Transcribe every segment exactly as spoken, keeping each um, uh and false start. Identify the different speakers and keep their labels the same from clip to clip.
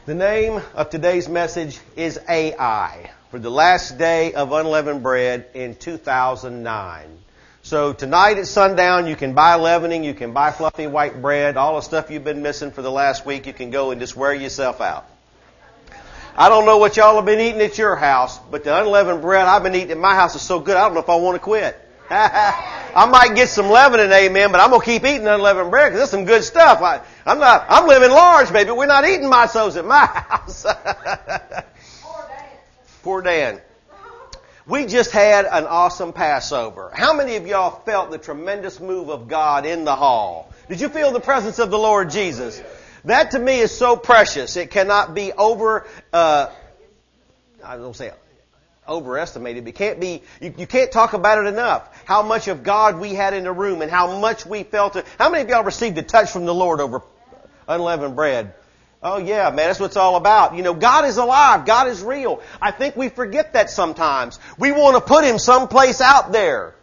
Speaker 1: The name of today's message is A I, for the last day of unleavened bread in two thousand nine. So tonight at sundown, you can buy leavening, you can buy fluffy white bread, all the stuff you've been missing for the last week, you can go and just wear yourself out. I don't know what y'all have been eating at your house, but the unleavened bread I've been eating at my house is so good, I don't know if I want to quit. I might get some leavening, amen, but I'm going to keep eating unleavened bread because that's some good stuff. I, I'm not, I'm living large, baby. We're not eating mysos at my house. Poor Dan. Poor Dan. We just had an awesome Passover. How many of y'all felt the tremendous move of God in the hall? Did you feel the presence of the Lord Jesus? That to me is so precious. It cannot be over, uh, I don't say overestimated, but it can't be, you, you can't talk about it enough. How much of God we had in the room and how much we felt it. How many of y'all received a touch from the Lord over unleavened bread? Oh yeah, man, that's what it's all about. You know, God is alive. God is real. I think we forget that sometimes. We want to put Him someplace out there.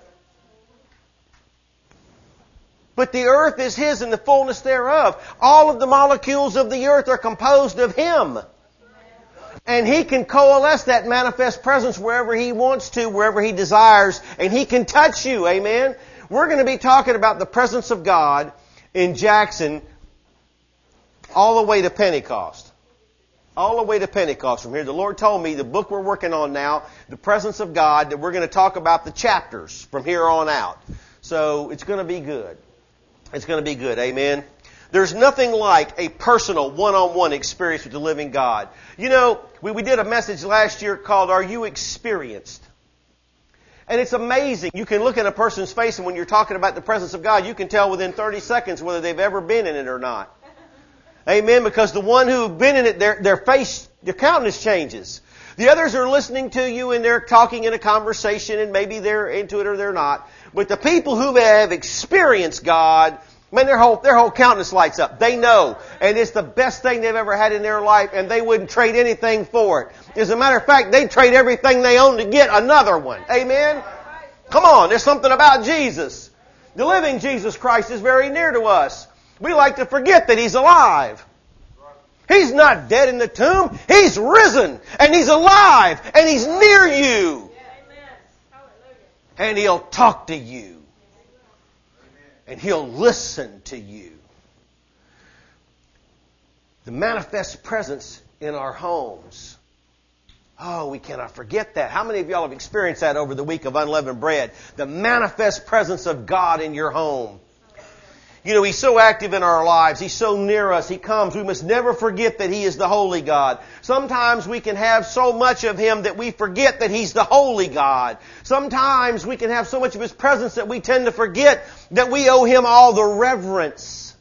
Speaker 1: But the earth is His and the fullness thereof. All of the molecules of the earth are composed of Him. And He can coalesce that manifest presence wherever He wants to, wherever He desires, and He can touch you. Amen? We're going to be talking about the presence of God in Jackson all the way to Pentecost. All the way to Pentecost from here. The Lord told me the book we're working on now, The Presence of God, that we're going to talk about the chapters from here on out. So it's going to be good. It's going to be good. Amen? There's nothing like a personal one-on-one experience with the living God. You know, we, we did a message last year called, Are You Experienced? And it's amazing. You can look at a person's face, and when you're talking about the presence of God, you can tell within thirty seconds whether they've ever been in it or not. Amen? Because the one who've been in it, their, their face, their countenance changes. The others are listening to you, and they're talking in a conversation, and maybe they're into it or they're not. But the people who have experienced God, man, their whole, their whole countenance lights up. They know. And it's the best thing they've ever had in their life, and they wouldn't trade anything for it. As a matter of fact, they'd trade everything they own to get another one. Amen? Come on, there's something about Jesus. The living Jesus Christ is very near to us. We like to forget that He's alive. He's not dead in the tomb. He's risen, and He's alive, and He's near you. And He'll talk to you. And He'll listen to you. The manifest presence in our homes. Oh, we cannot forget that. How many of y'all have experienced that over the week of unleavened bread? The manifest presence of God in your home. You know, He's so active in our lives. He's so near us. He comes. We must never forget that He is the holy God. Sometimes we can have so much of Him that we forget that He's the holy God. Sometimes we can have so much of His presence that we tend to forget that we owe Him all the reverence.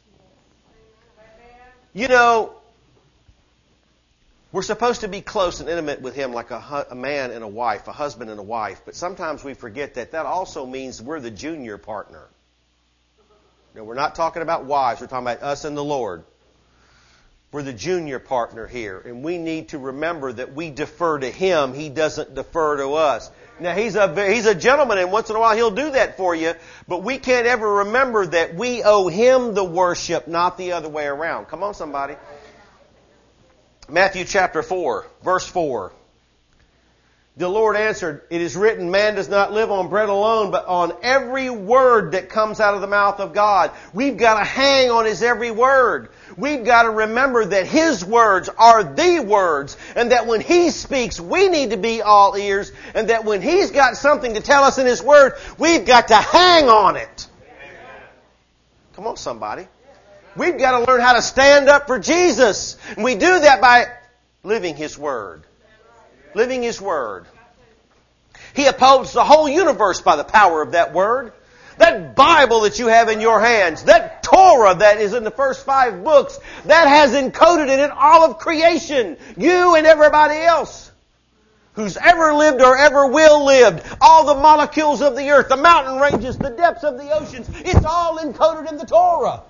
Speaker 1: You know, we're supposed to be close and intimate with Him like a, hu- a man and a wife, a husband and a wife. But sometimes we forget that that also means we're the junior partner. Now, we're not talking about wives. We're talking about us and the Lord. We're the junior partner here. And we need to remember that we defer to Him. He doesn't defer to us. Now, He's a, he's a gentleman, and once in a while He'll do that for you. But we can't ever remember that we owe Him the worship, not the other way around. Come on, somebody. Matthew chapter four, verse four. The Lord answered, It is written, man does not live on bread alone, but on every word that comes out of the mouth of God. We've got to hang on His every word. We've got to remember that His words are the words, and that when He speaks, we need to be all ears, and that when He's got something to tell us in His Word, we've got to hang on it. Come on, somebody. We've got to learn how to stand up for Jesus. And we do that by living His Word. Living His Word. He upholds the whole universe by the power of that Word. That Bible that you have in your hands, that Torah that is in the first five books, that has encoded in it all of creation. You and everybody else who's ever lived or ever will live. All the molecules of the earth, the mountain ranges, the depths of the oceans. It's all encoded in the Torah.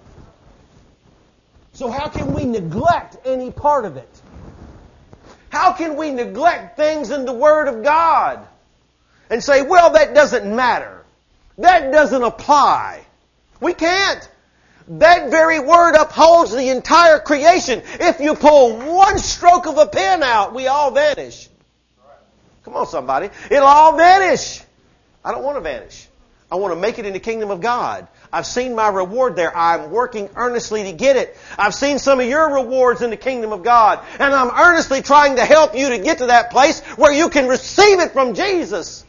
Speaker 1: So how can we neglect any part of it? How can we neglect things in the Word of God and say, well, that doesn't matter. That doesn't apply. We can't. That very word upholds the entire creation. If you pull one stroke of a pen out, we all vanish. Come on, somebody. It'll all vanish. I don't want to vanish. I want to make it in the kingdom of God. I've seen my reward there. I'm working earnestly to get it. I've seen some of your rewards in the kingdom of God. And I'm earnestly trying to help you to get to that place where you can receive it from Jesus.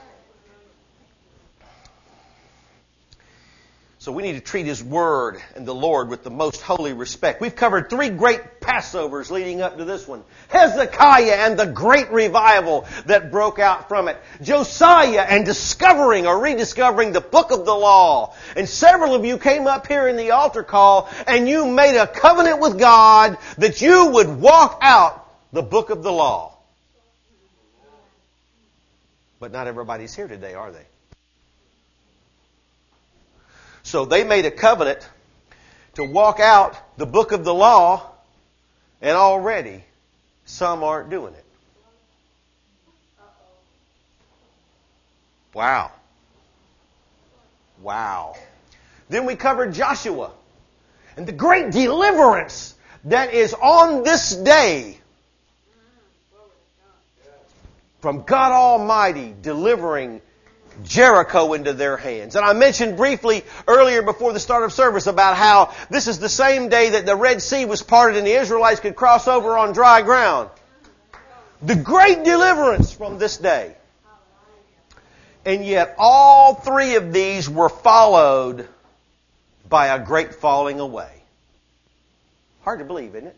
Speaker 1: So we need to treat His Word and the Lord with the most holy respect. We've covered three great Passovers leading up to this one. Hezekiah and the great revival that broke out from it. Josiah and discovering or rediscovering the book of the law. And several of you came up here in the altar call and you made a covenant with God that you would walk out the book of the law. But not everybody's here today, are they? So they made a covenant to walk out the book of the law, and already some aren't doing it. Wow. Wow. Then we covered Joshua and the great deliverance that is on this day from God Almighty delivering Jericho into their hands. And I mentioned briefly earlier before the start of service about how this is the same day that the Red Sea was parted and the Israelites could cross over on dry ground. The great deliverance from this day. And yet all three of these were followed by a great falling away. Hard to believe, isn't it?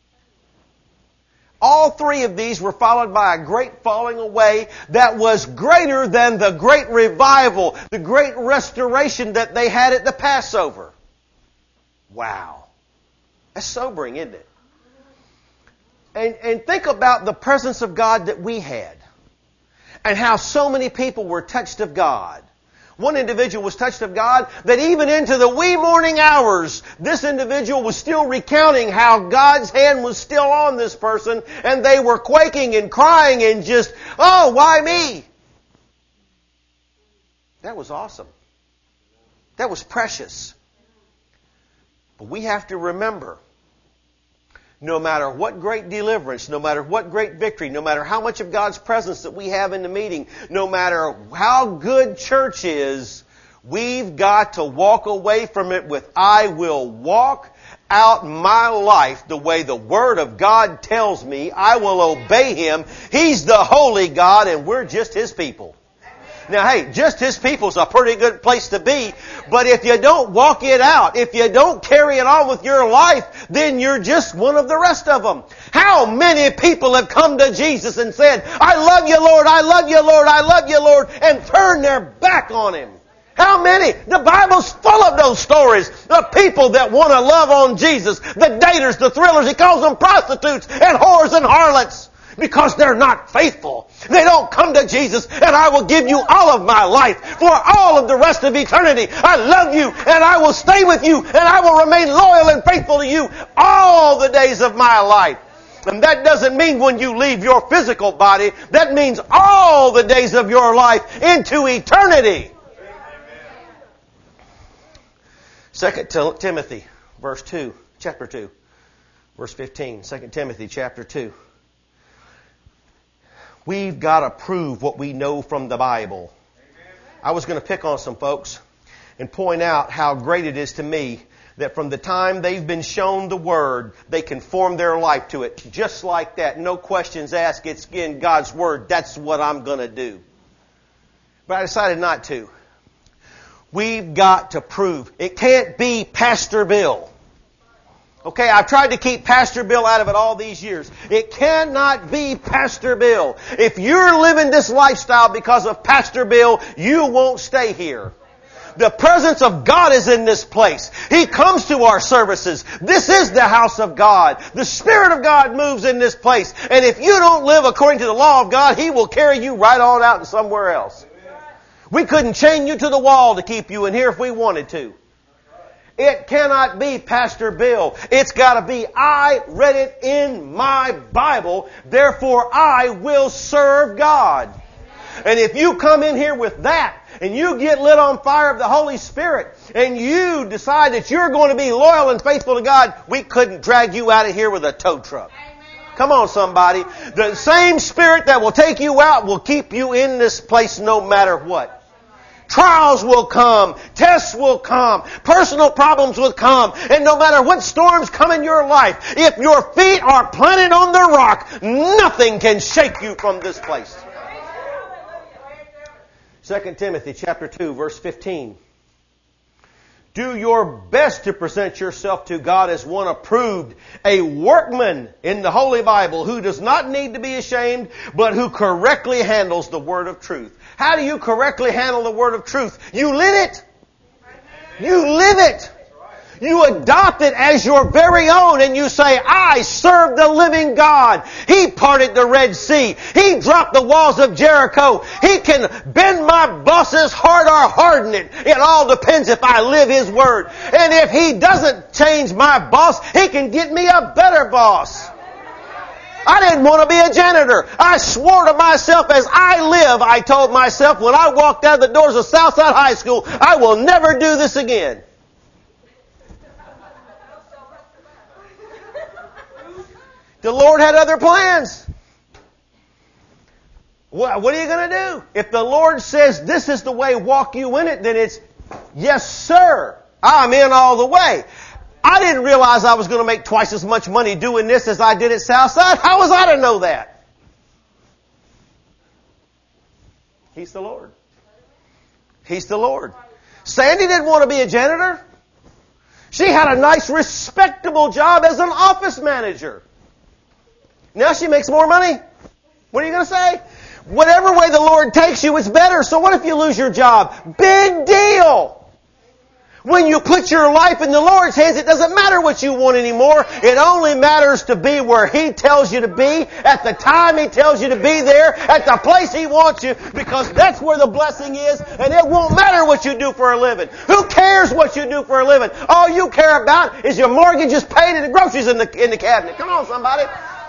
Speaker 1: All three of these were followed by a great falling away that was greater than the great revival, the great restoration that they had at the Passover. Wow. That's sobering, isn't it? And, and think about the presence of God that we had and how so many people were touched of God. One individual was touched of God that even into the wee morning hours, this individual was still recounting how God's hand was still on this person and they were quaking and crying and just, oh, why me? That was awesome. That was precious. But we have to remember, no matter what great deliverance, no matter what great victory, no matter how much of God's presence that we have in the meeting, no matter how good church is, we've got to walk away from it with, I will walk out my life the way the Word of God tells me. I will obey Him. He's the holy God and we're just His people. Now, hey, just His people's a pretty good place to be, but if you don't walk it out, if you don't carry it on with your life, then you're just one of the rest of them. How many people have come to Jesus and said, I love you, Lord, I love you, Lord, I love you, Lord, and turned their back on Him? How many? The Bible's full of those stories of people that want to love on Jesus, the daters, the thrillers. He calls them prostitutes and whores and harlots. Because they're not faithful. They don't come to Jesus and I will give you all of my life for all of the rest of eternity. I love you and I will stay with you and I will remain loyal and faithful to you all the days of my life. And that doesn't mean when you leave your physical body. That means all the days of your life into eternity. Second Timothy, verse two, chapter two, verse fifteen. Second Timothy, chapter two. We've got to prove what we know from the Bible. I was going to pick on some folks and point out how great it is to me that from the time they've been shown the Word, they can form their life to it. Just like that. No questions asked. It's in God's Word. That's what I'm going to do. But I decided not to. We've got to prove. It can't be Pastor Bill. Okay, I've tried to keep Pastor Bill out of it all these years. It cannot be Pastor Bill. If you're living this lifestyle because of Pastor Bill, you won't stay here. The presence of God is in this place. He comes to our services. This is the house of God. The Spirit of God moves in this place. And if you don't live according to the law of God, He will carry you right on out to somewhere else. We couldn't chain you to the wall to keep you in here if we wanted to. It cannot be Pastor Bill. It's got to be, I read it in my Bible, therefore I will serve God. And if you come in here with that, and you get lit on fire of the Holy Spirit, and you decide that you're going to be loyal and faithful to God, we couldn't drag you out of here with a tow truck. Come on, somebody. The same Spirit that will take you out will keep you in this place no matter what. Trials will come. Tests will come. Personal problems will come. And no matter what storms come in your life, if your feet are planted on the rock, nothing can shake you from this place. Second Timothy chapter two, verse fifteen. Do your best to present yourself to God as one approved, a workman in the Holy Bible who does not need to be ashamed, but who correctly handles the word of truth. How do you correctly handle the word of truth? You live it. You live it. You adopt it as your very own and you say, I serve the living God. He parted the Red Sea. He dropped the walls of Jericho. He can bend my boss's heart or harden it. It all depends if I live His word. And if He doesn't change my boss, He can get me a better boss. I didn't want to be a janitor. I swore to myself as I live, I told myself when I walked out the doors of Southside High School, I will never do this again. The Lord had other plans. What, what are you going to do? If the Lord says this is the way, walk you in it, then it's, yes, sir, I'm in all the way. I didn't realize I was going to make twice as much money doing this as I did at Southside. How was I to know that? He's the Lord. He's the Lord. Sandy didn't want to be a janitor. She had a nice, respectable job as an office manager. Now she makes more money. What are you going to say? Whatever way the Lord takes you, it's better. So what if you lose your job? Big deal. When you put your life in the Lord's hands, it doesn't matter what you want anymore. It only matters to be where He tells you to be, at the time He tells you to be there, at the place He wants you, because that's where the blessing is, and it won't matter what you do for a living. Who cares what you do for a living? All you care about is your mortgage is paid and the groceries in the, in the cabinet. Come on, somebody.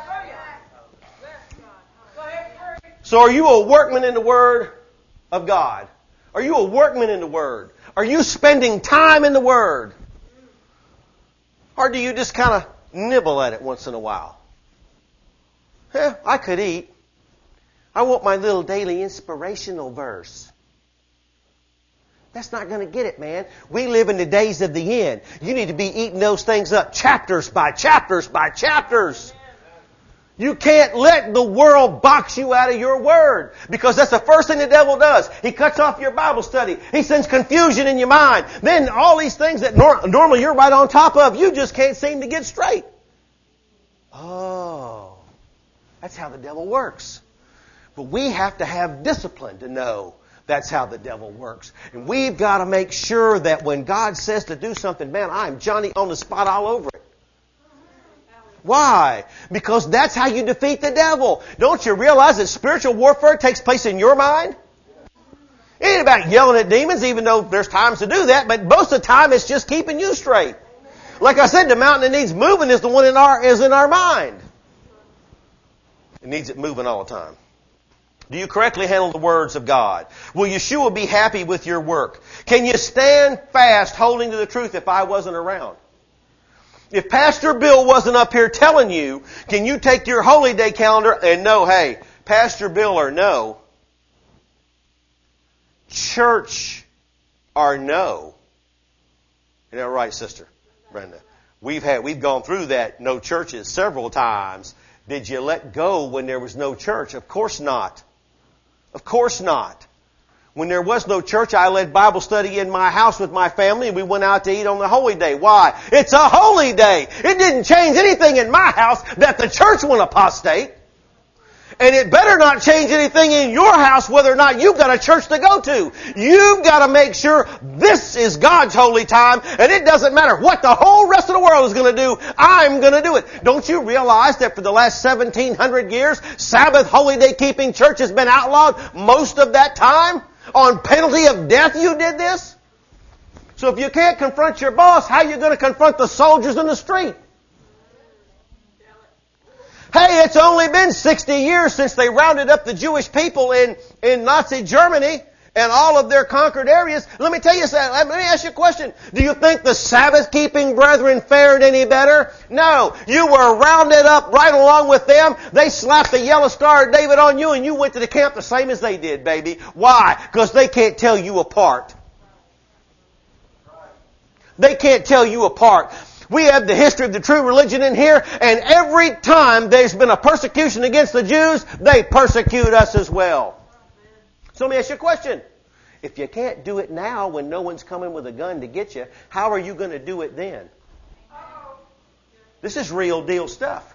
Speaker 1: So are you a workman in the Word of God? Are you a workman in the Word? Are you spending time in the Word? Or do you just kind of nibble at it once in a while? Yeah, I could eat. I want my little daily inspirational verse. That's not going to get it, man. We live in the days of the end. You need to be eating those things up chapters by chapters by chapters. You can't let the world box you out of your Word, because that's the first thing the devil does. He cuts off your Bible study. He sends confusion in your mind. Then all these things that nor- normally you're right on top of, you just can't seem to get straight. Oh, that's how the devil works. But we have to have discipline to know that's how the devil works. And we've got to make sure that when God says to do something, man, I'm Johnny on the spot all over it. Why? Because that's how you defeat the devil. Don't you realize that spiritual warfare takes place in your mind? It ain't about yelling at demons, even though there's times to do that, but most of the time it's just keeping you straight. Like I said, the mountain that needs moving is the one in our, is in our mind. It needs it moving all the time. Do you correctly handle the words of God? Will Yeshua be happy with your work? Can you stand fast holding to the truth if I wasn't around? If Pastor Bill wasn't up here telling you, can you take your holy day calendar and know, hey, Pastor Bill or no, church or no. Isn't that right, Sister Brenda? We've had, we've gone through that no churches several times. Did you let go when there was no church? Of course not. Of course not. When there was no church, I led Bible study in my house with my family, and we went out to eat on the holy day. Why? It's a holy day. It didn't change anything in my house that the church went apostate. And it better not change anything in your house whether or not you've got a church to go to. You've got to make sure this is God's holy time, and it doesn't matter what the whole rest of the world is going to do. I'm going to do it. Don't you realize that for the last seventeen hundred years, Sabbath holy day keeping church has been outlawed most of that time? On penalty of death you did this? So if you can't confront your boss, how are you going to confront the soldiers in the street? Hey, it's only been sixty years since they rounded up the Jewish people in, in Nazi Germany. and all of their conquered areas. Let me tell you something. Let me ask you a question. Do you think the Sabbath-keeping brethren fared any better? No. You were rounded up right along with them. They slapped the yellow star of David on you, and you went to the camp the same as they did, baby. Why? Because they can't tell you apart. They can't tell you apart. We have the history of the true religion in here, and every time there's been a persecution against the Jews, they persecute us as well. So let me ask you a question. If you can't do it now when no one's coming with a gun to get you, how are you going to do it then? This is real deal stuff.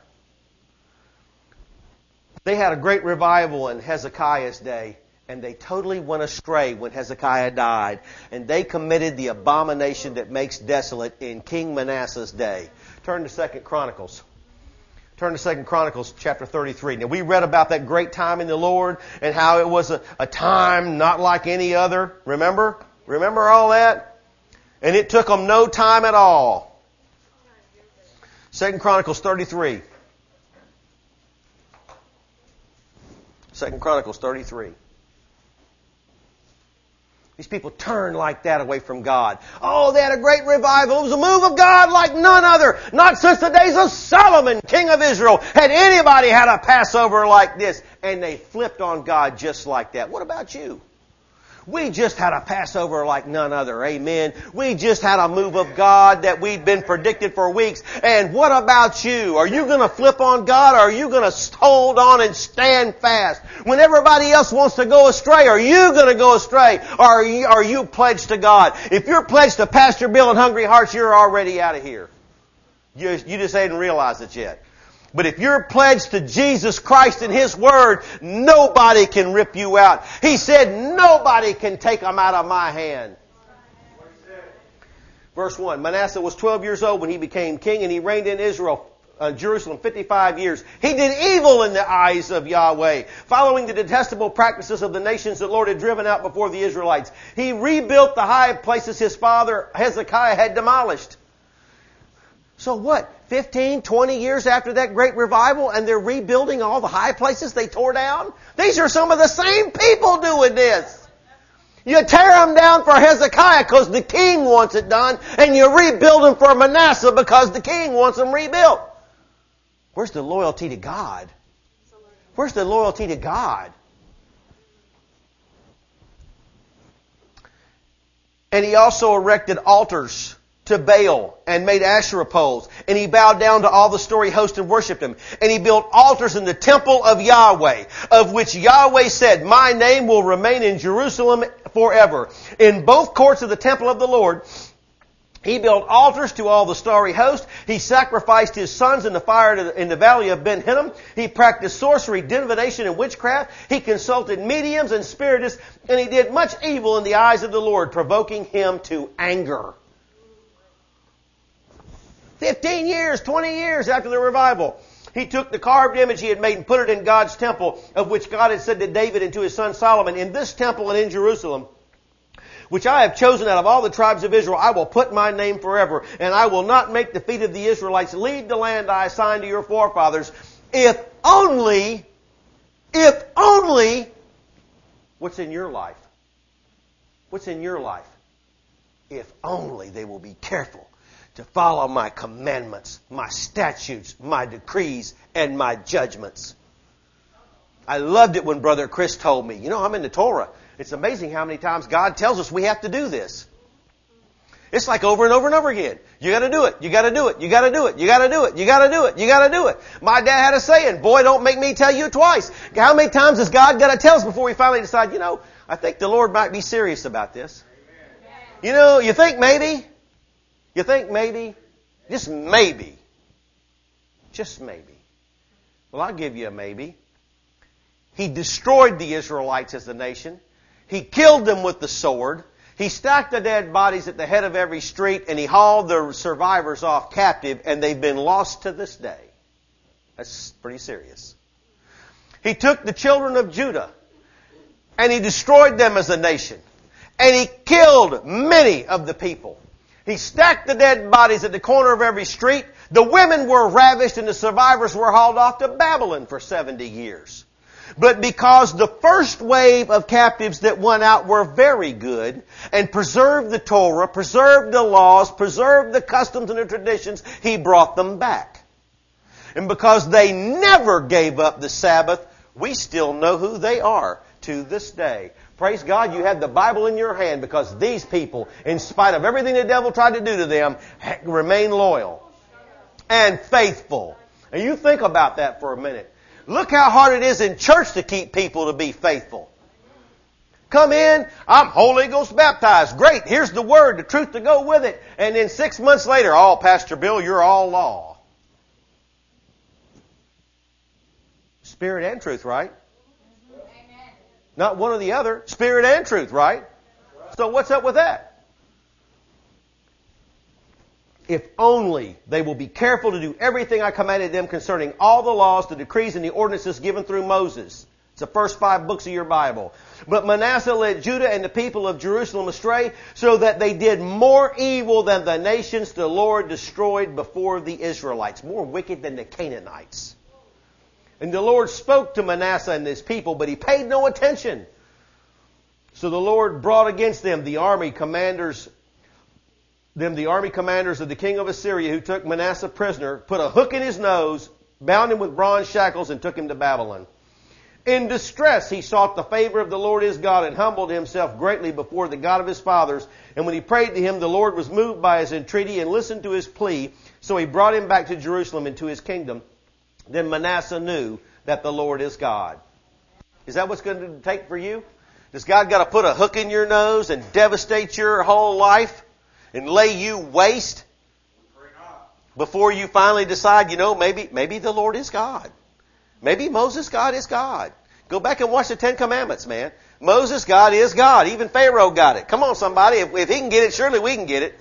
Speaker 1: They had a great revival in Hezekiah's day, and they totally went astray when Hezekiah died. And they committed the abomination that makes desolate in King Manasseh's day. Turn to Second Chronicles. Turn to Second Chronicles chapter thirty-three. Now we read about that great time in the Lord and how it was a, a time not like any other. Remember? Remember all that? And it took them no time at all. Second Chronicles thirty-three. Second Chronicles thirty-three. These people turned like that away from God. Oh, they had a great revival. It was a move of God like none other. Not since the days of Solomon, king of Israel, had anybody had a Passover like this. And they flipped on God just like that. What about you? We just had a Passover like none other. Amen. We just had a move of God that we'd been predicted for weeks. And what about you? Are you going to flip on God, or are you going to hold on and stand fast? When everybody else wants to go astray, are you going to go astray? Or are you, are you pledged to God? If you're pledged to Pastor Bill and Hungry Hearts, you're already out of here. You, you just hadn't realized it yet. But if you're pledged to Jesus Christ and His Word, nobody can rip you out. He said, nobody can take them out of my hand. Verse one, Manasseh was twelve years old when he became king, and he reigned in Israel, uh, Jerusalem, fifty-five years. He did evil in the eyes of Yahweh, following the detestable practices of the nations the Lord had driven out before the Israelites. He rebuilt the high places his father Hezekiah had demolished. So what? fifteen, twenty years after that great revival, and they're rebuilding all the high places they tore down? These are some of the same people doing this. You tear them down for Hezekiah because the king wants it done, and you rebuild them for Manasseh because the king wants them rebuilt. Where's the loyalty to God? Where's the loyalty to God? And he also erected altars to Baal and made Asherah poles. And he bowed down to all the story host and worshipped him. And he built altars in the temple of Yahweh, of which Yahweh said, my name will remain in Jerusalem forever. In both courts of the temple of the Lord, he built altars to all the starry host. He sacrificed his sons in the fire in the valley of Ben Hinnom. He practiced sorcery, divination, and witchcraft. He consulted mediums and spiritists. And he did much evil in the eyes of the Lord, provoking him to anger. Fifteen years, twenty years after the revival, he took the carved image he had made and put it in God's temple, of which God had said to David and to his son Solomon, in this temple and in Jerusalem, which I have chosen out of all the tribes of Israel, I will put my name forever, and I will not make the feet of the Israelites leave the land I assigned to your forefathers, if only, if only, what's in your life? What's in your life? If only they will be careful to follow my commandments, my statutes, my decrees, and my judgments. I loved it when Brother Chris told me, you know, I'm in the Torah. It's amazing how many times God tells us we have to do this. It's like over and over and over again. You gotta do it, you gotta do it, you gotta do it, you gotta do it, you gotta do it, you gotta do it. My dad had a saying, boy, don't make me tell you twice. How many times has God got to tell us before we finally decide, you know, I think the Lord might be serious about this. You know, you think maybe... You think maybe? Just maybe. Just maybe. Well, I'll give you a maybe. He destroyed the Israelites as a nation. He killed them with the sword. He stacked the dead bodies at the head of every street, and he hauled the survivors off captive, and they've been lost to this day. That's pretty serious. He took the children of Judah, and he destroyed them as a nation. And he killed many of the people. He stacked the dead bodies at the corner of every street. The women were ravished and the survivors were hauled off to Babylon for seventy years. But because the first wave of captives that went out were very good and preserved the Torah, preserved the laws, preserved the customs and the traditions, He brought them back. And because they never gave up the Sabbath, we still know who they are to this day. Praise God, you have the Bible in your hand because these people, in spite of everything the devil tried to do to them, remain loyal and faithful. And you think about that for a minute. Look how hard it is in church to keep people to be faithful. Come in, I'm Holy Ghost baptized. Great, here's the Word, the truth to go with it. And then six months later, oh, Pastor Bill, you're all law. Spirit and truth, right? Amen. Not one or the other. Spirit and truth, right? So what's up with that? If only they will be careful to do everything I commanded them concerning all the laws, the decrees, and the ordinances given through Moses. It's the first five books of your Bible. But Manasseh led Judah and the people of Jerusalem astray, so that they did more evil than the nations the Lord destroyed before the Israelites. More wicked than the Canaanites. And the Lord spoke to Manasseh and his people, but he paid no attention. So the Lord brought against them the army commanders, them the army commanders of the king of Assyria, who took Manasseh prisoner, put a hook in his nose, bound him with bronze shackles, and took him to Babylon. In distress he sought the favor of the Lord his God, and humbled himself greatly before the God of his fathers. And when he prayed to him, the Lord was moved by his entreaty and listened to his plea. So he brought him back to Jerusalem and to his kingdom. Then Manasseh knew that the Lord is God. Is that what's going to take for you? Does God got to put a hook in your nose and devastate your whole life and lay you waste before you finally decide, you know, maybe maybe the Lord is God. Maybe Moses, God is God. Go back and watch the Ten Commandments, man. Moses, God is God. Even Pharaoh got it. Come on, somebody. If, if he can get it, surely we can get it.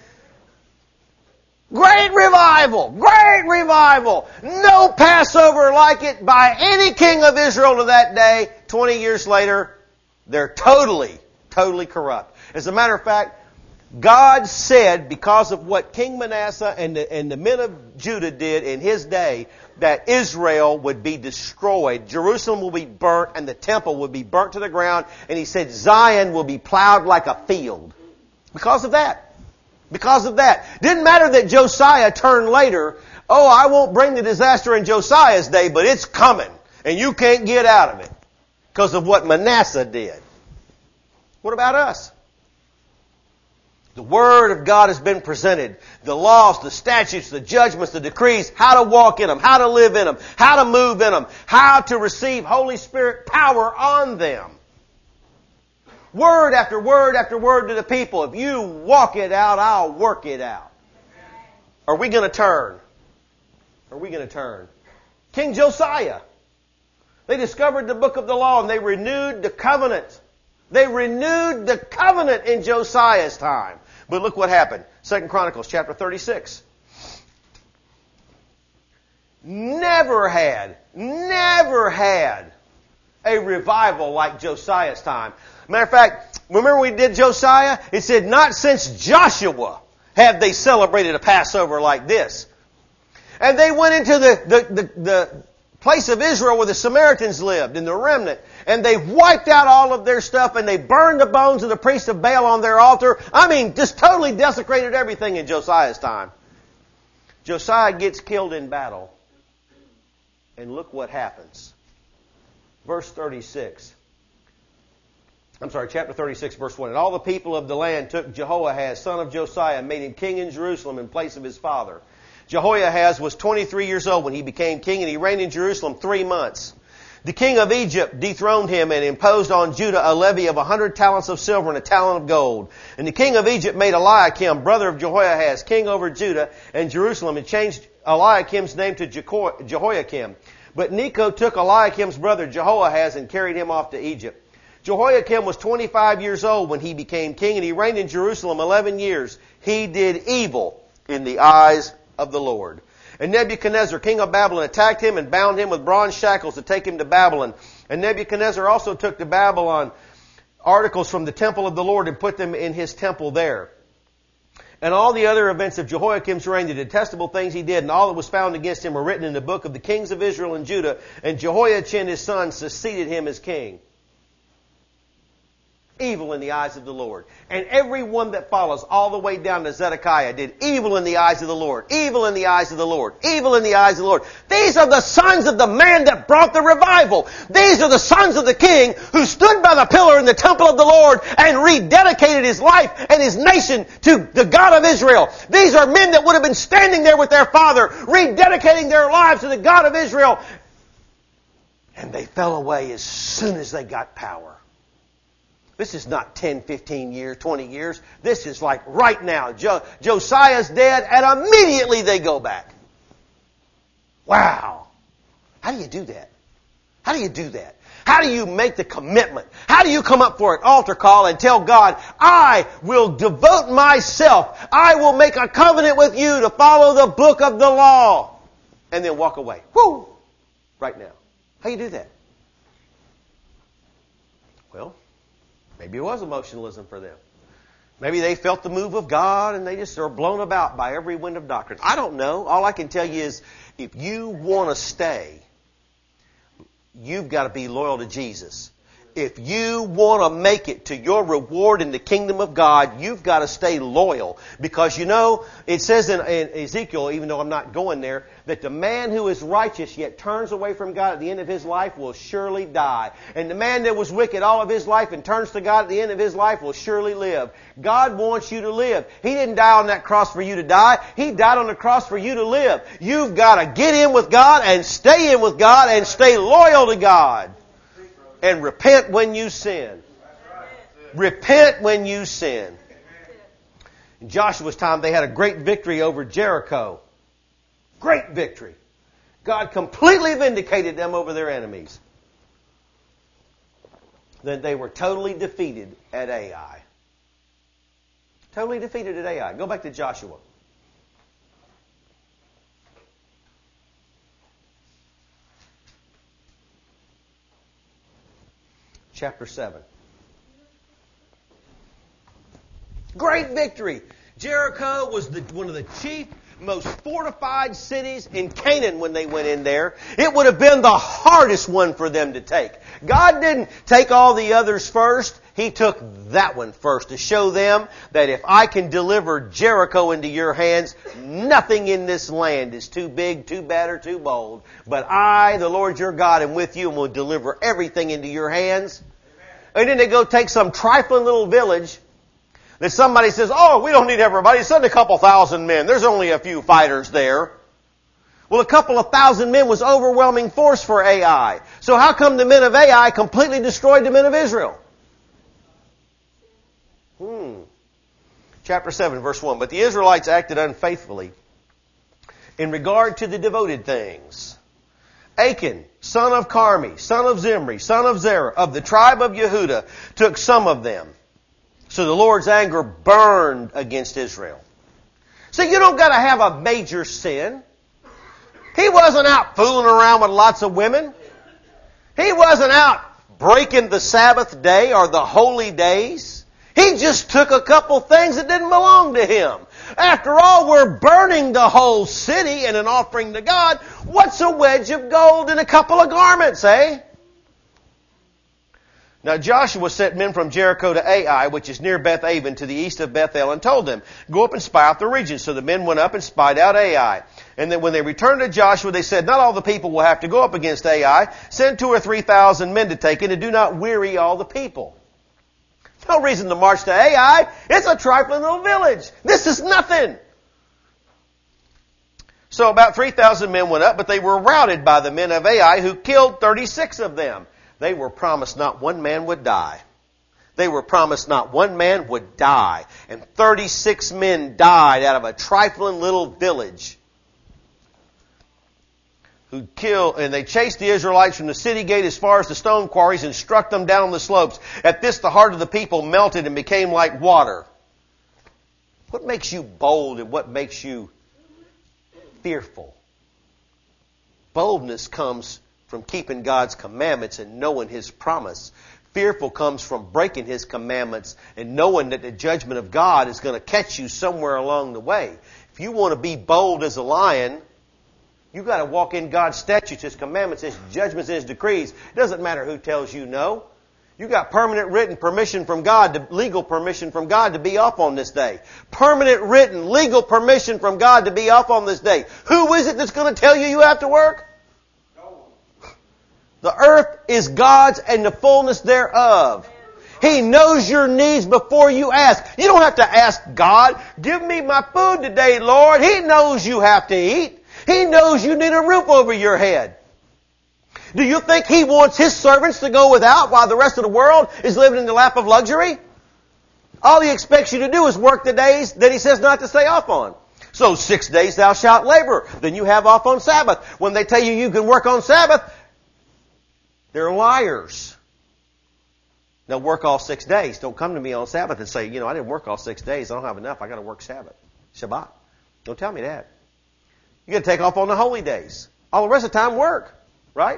Speaker 1: Great revival! Great revival! No Passover like it by any king of Israel to that day. Twenty years later, they're totally, totally corrupt. As a matter of fact, God said, because of what King Manasseh and the, and the men of Judah did in his day, that Israel would be destroyed. Jerusalem will be burnt and the temple would be burnt to the ground. And he said Zion will be plowed like a field. Because of that. Because of that. Didn't matter that Josiah turned later. Oh, I won't bring the disaster in Josiah's day, but it's coming. And you can't get out of it. Because of what Manasseh did. What about us? The Word of God has been presented. The laws, the statutes, the judgments, the decrees, how to walk in them, how to live in them, how to move in them, how to receive Holy Spirit power on them. Word after word after word to the people. If you walk it out, I'll work it out. Are we going to turn? Are we going to turn? King Josiah. They discovered the book of the law and they renewed the covenant. They renewed the covenant in Josiah's time. But look what happened. Second Chronicles chapter thirty-six. Never had, never had a revival like Josiah's time. Matter of fact, remember we did Josiah? It said, not since Joshua have they celebrated a Passover like this. And they went into the, the, the, the place of Israel where the Samaritans lived, in the remnant. And they wiped out all of their stuff and they burned the bones of the priests of Baal on their altar. I mean, just totally desecrated everything in Josiah's time. Josiah gets killed in battle. And look what happens. Verse thirty-six. I'm sorry, chapter thirty-six, verse one. And all the people of the land took Jehoahaz, son of Josiah, and made him king in Jerusalem in place of his father. Jehoahaz was twenty-three years old when he became king, and he reigned in Jerusalem three months. The king of Egypt dethroned him and imposed on Judah a levy of a hundred talents of silver and a talent of gold. And the king of Egypt made Eliakim, brother of Jehoahaz, king over Judah and Jerusalem, and changed Eliakim's name to Jehoiakim. But Necho took Eliakim's brother Jehoahaz and carried him off to Egypt. Jehoiakim was twenty-five years old when he became king, and he reigned in Jerusalem eleven years. He did evil in the eyes of the Lord. And Nebuchadnezzar, king of Babylon, attacked him and bound him with bronze shackles to take him to Babylon. And Nebuchadnezzar also took to Babylon articles from the temple of the Lord and put them in his temple there. And all the other events of Jehoiakim's reign, the detestable things he did, and all that was found against him were written in the book of the kings of Israel and Judah. And Jehoiachin his son succeeded him as king. Evil in the eyes of the Lord. And everyone that follows all the way down to Zedekiah did evil in the eyes of the Lord. Evil in the eyes of the Lord. Evil in the eyes of the Lord. These are the sons of the man that brought the revival. These are the sons of the king who stood by the pillar in the temple of the Lord and rededicated his life and his nation to the God of Israel. These are men that would have been standing there with their father, rededicating their lives to the God of Israel. And they fell away as soon as they got power. This is not ten, fifteen years, twenty years. This is like right now. Jo- Josiah's dead and immediately they go back. Wow. How do you do that? How do you do that? How do you make the commitment? How do you come up for an altar call and tell God, I will devote myself. I will make a covenant with you to follow the book of the law. And then walk away. Whoo! Right now. How do you do that? Well, maybe it was emotionalism for them. Maybe they felt the move of God and they just are blown about by every wind of doctrine. I don't know. All I can tell you is if you want to stay, you've got to be loyal to Jesus. If you want to make it to your reward in the kingdom of God, you've got to stay loyal. Because you know, it says in, in Ezekiel, even though I'm not going there, that the man who is righteous yet turns away from God at the end of his life will surely die. And the man that was wicked all of his life and turns to God at the end of his life will surely live. God wants you to live. He didn't die on that cross for you to die. He died on the cross for you to live. You've got to get in with God and stay in with God and stay loyal to God. And repent when you sin. Repent when you sin. In Joshua's time, they had a great victory over Jericho. Great victory. God completely vindicated them over their enemies. Then they were totally defeated at Ai. Totally defeated at Ai. Go back to Joshua. Chapter seven. Great victory. Jericho was the, one of the chief, most fortified cities in Canaan when they went in there. It would have been the hardest one for them to take. God didn't take all the others first. He took that one first to show them that if I can deliver Jericho into your hands, nothing in this land is too big, too bad, or too bold. But I, the Lord your God, am with you and will deliver everything into your hands. And then they go take some trifling little village that somebody says, oh, we don't need everybody. Send a couple thousand men. There's only a few fighters there. Well, a couple of thousand men was overwhelming force for Ai. So how come the men of Ai completely destroyed the men of Israel? Hmm. Chapter seven, verse one. But the Israelites acted unfaithfully in regard to the devoted things. Achan, son of Carmi, son of Zimri, son of Zerah, of the tribe of Yehudah, took some of them. So the Lord's anger burned against Israel. So you don't got to have a major sin. He wasn't out fooling around with lots of women. He wasn't out breaking the Sabbath day or the holy days. He just took a couple things that didn't belong to him. After all, we're burning the whole city in an offering to God. What's a wedge of gold and a couple of garments, eh? Now Joshua sent men from Jericho to Ai, which is near Beth Aven, to the east of Bethel, and told them, go up and spy out the region. So the men went up and spied out Ai. And then when they returned to Joshua, they said, not all the people will have to go up against Ai. Send two or three thousand men to take it, and do not weary all the people. No reason to march to Ai. It's a trifling little village. This is nothing. So about three thousand men went up, but they were routed by the men of Ai, who killed thirty-six of them. They were promised not one man would die. They were promised not one man would die. And thirty-six men died out of a trifling little village. Who killed, and they chased the Israelites from the city gate as far as the stone quarries and struck them down the slopes. At this, the heart of the people melted and became like water. What makes you bold and what makes you fearful? Boldness comes from keeping God's commandments and knowing His promise. Fearful comes from breaking His commandments and knowing that the judgment of God is going to catch you somewhere along the way. If you want to be bold as a lion, you've got to walk in God's statutes, His commandments, His judgments, and His decrees. It doesn't matter who tells you no. You got permanent written permission from God, to, legal permission from God to be off on this day. Permanent written legal permission from God to be off on this day. Who is it that's going to tell you you have to work? The earth is God's and the fullness thereof. He knows your needs before you ask. You don't have to ask God, give me my food today, Lord. He knows you have to eat. He knows you need a roof over your head. Do you think He wants His servants to go without while the rest of the world is living in the lap of luxury? All He expects you to do is work the days that He says not to stay off on. So six days thou shalt labor. Then you have off on Sabbath. When they tell you you can work on Sabbath, they're liars. They'll work all six days. Don't come to me on Sabbath and say, you know, I didn't work all six days. I don't have enough. I got to work Sabbath. Shabbat. Don't tell me that. You got to take off on the holy days. All the rest of the time work. Right?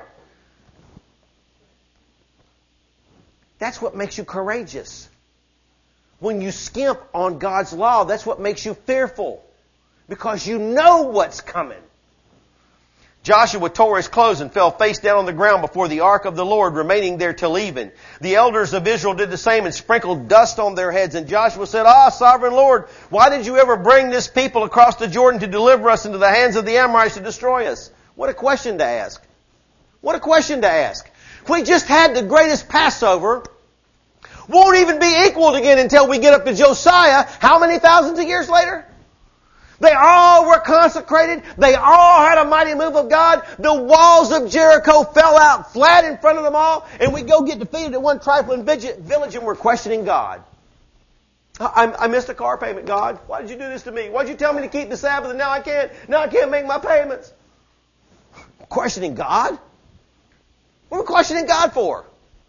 Speaker 1: That's what makes you courageous. When you skimp on God's law, that's what makes you fearful. Because you know what's coming. Joshua tore his clothes and fell face down on the ground before the ark of the Lord, remaining there till even. The elders of Israel did the same and sprinkled dust on their heads. And Joshua said, Ah, sovereign Lord, why did you ever bring this people across the Jordan to deliver us into the hands of the Amorites to destroy us? What a question to ask. What a question to ask. We just had the greatest Passover. Won't even be equaled again until we get up to Josiah. How many thousands of years later? They all were consecrated. They all had a mighty move of God. The walls of Jericho fell out flat in front of them all. And we go get defeated in one trifling village and we're questioning God. I, I missed a car payment, God. Why did you do this to me? Why did you tell me to keep the Sabbath and now I can't, now I can't make my payments? Questioning God? What are we questioning God for?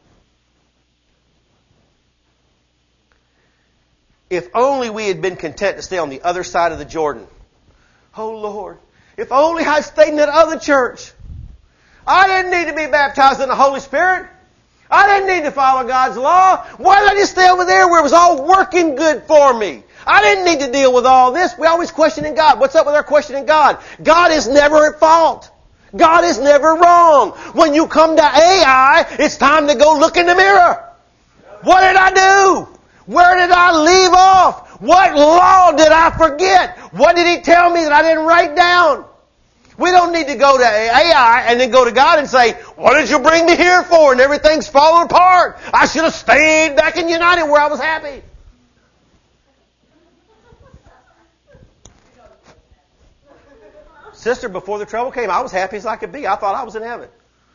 Speaker 1: If only we had been content to stay on the other side of the Jordan. Oh Lord, if only I stayed in that other church. I didn't need to be baptized in the Holy Spirit. I didn't need to follow God's law. Why did I just stay over there where it was all working good for me? I didn't need to deal with all this. We always questioning God. What's up with our questioning God? God is never at fault. God is never wrong. When you come to Ai, it's time to go look in the mirror. What did I do? Where did I leave off? What law did I forget? What did He tell me that I didn't write down? We don't need to go to Ai and then go to God and say, what did you bring me here for? And everything's falling apart. I should have stayed back in United where I was happy. Sister, before the trouble came, I was happy as I could be. I thought I was in heaven.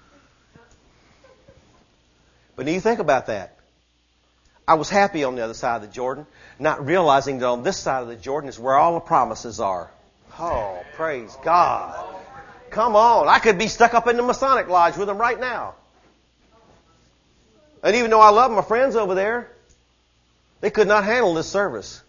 Speaker 1: But do you think about that? I was happy on the other side of the Jordan, not realizing that on this side of the Jordan is where all the promises are. Oh, praise God. Come on. I could be stuck up in the Masonic Lodge with them right now. And even though I love my friends over there, they could not handle this service.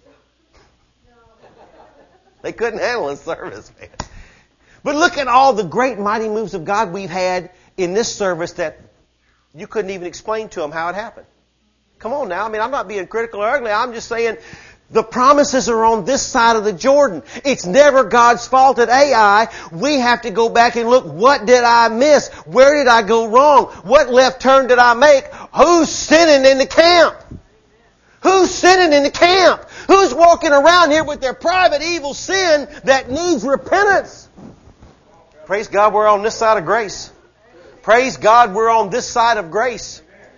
Speaker 1: They couldn't handle this service, man. But look at all the great mighty moves of God we've had in this service that you couldn't even explain to them how it happened. Come on now. I mean, I'm not being critical or ugly. I'm just saying the promises are on this side of the Jordan. It's never God's fault at Ai. We have to go back and look, what did I miss? Where did I go wrong? What left turn did I make? Who's sinning in the camp? Who's sinning in the camp? Who's walking around here with their private evil sin that needs repentance? Praise God, we're on this side of grace. Praise God, we're on this side of grace.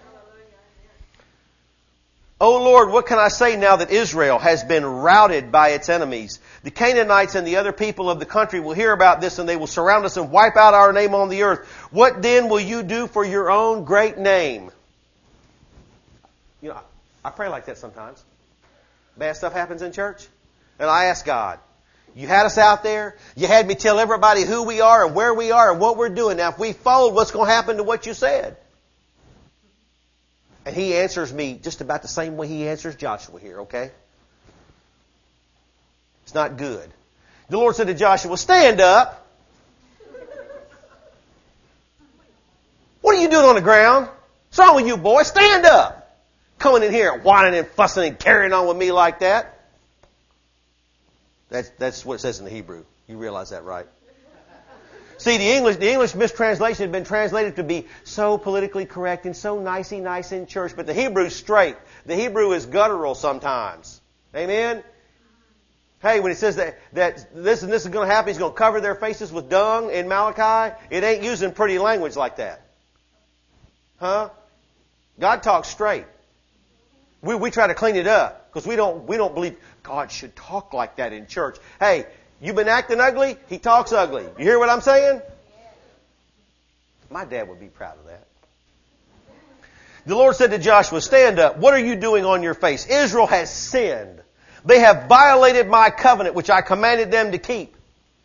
Speaker 1: Oh Lord, what can I say now that Israel has been routed by its enemies? The Canaanites and the other people of the country will hear about this and they will surround us and wipe out our name on the earth. What then will you do for your own great name? You know, I pray like that sometimes. Bad stuff happens in church. And I ask God, you had us out there. You had me tell everybody who we are and where we are and what we're doing. Now, if we fold, what's going to happen to what you said? And He answers me just about the same way He answers Joshua here, okay? It's not good. The Lord said to Joshua, stand up. What are you doing on the ground? What's wrong with you, boy? Stand up. Coming in here whining and fussing and carrying on with me like that. That's, that's what it says in the Hebrew. You realize that, right? See, the English, the English mistranslation had been translated to be so politically correct and so nicey nice in church, but the Hebrew's straight. The Hebrew is guttural sometimes. Amen? Hey, when it says that, that this and this is going to happen, he's going to cover their faces with dung in Malachi, it ain't using pretty language like that. Huh? God talks straight. We, we try to clean it up because we don't, we don't believe God should talk like that in church. Hey, you've been acting ugly, He talks ugly. You hear what I'm saying? My dad would be proud of that. The Lord said to Joshua, stand up. What are you doing on your face? Israel has sinned. They have violated my covenant, which I commanded them to keep.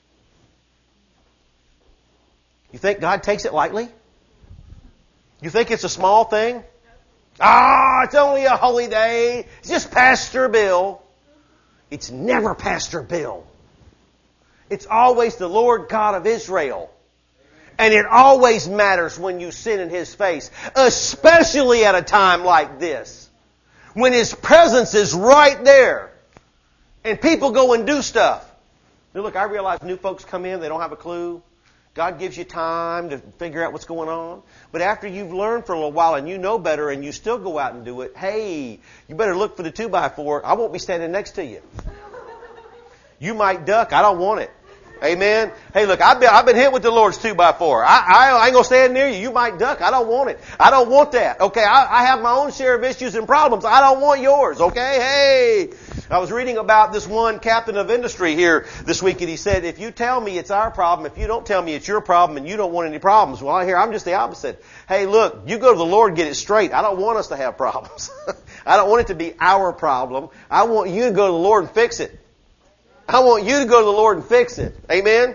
Speaker 1: You think God takes it lightly? You think it's a small thing? Ah, it's only a holy day. It's just Pastor Bill. It's never Pastor Bill. It's always the Lord God of Israel. And it always matters when you sin in His face, especially at a time like this, when His presence is right there, and people go and do stuff. Now look, I realize new folks come in, they don't have a clue. God gives you time to figure out what's going on. But after you've learned for a little while and you know better and you still go out and do it, hey, you better look for the two by four. I won't be standing next to you. You might duck. I don't want it. Amen. Hey, look, I've been, I've been hit with the Lord's two by four. I, I, I ain't gonna stand near you. You might duck. I don't want it. I don't want that. Okay, I, I have my own share of issues and problems. I don't want yours. Okay, hey. I was reading about this one captain of industry here this week, and he said, if you tell me it's our problem, if you don't tell me it's your problem, and you don't want any problems, well, I hear I'm just the opposite. Hey, look, you go to the Lord and get it straight. I don't want us to have problems. I don't want it to be our problem. I want you to go to the Lord and fix it. I want you to go to the Lord and fix it. Amen?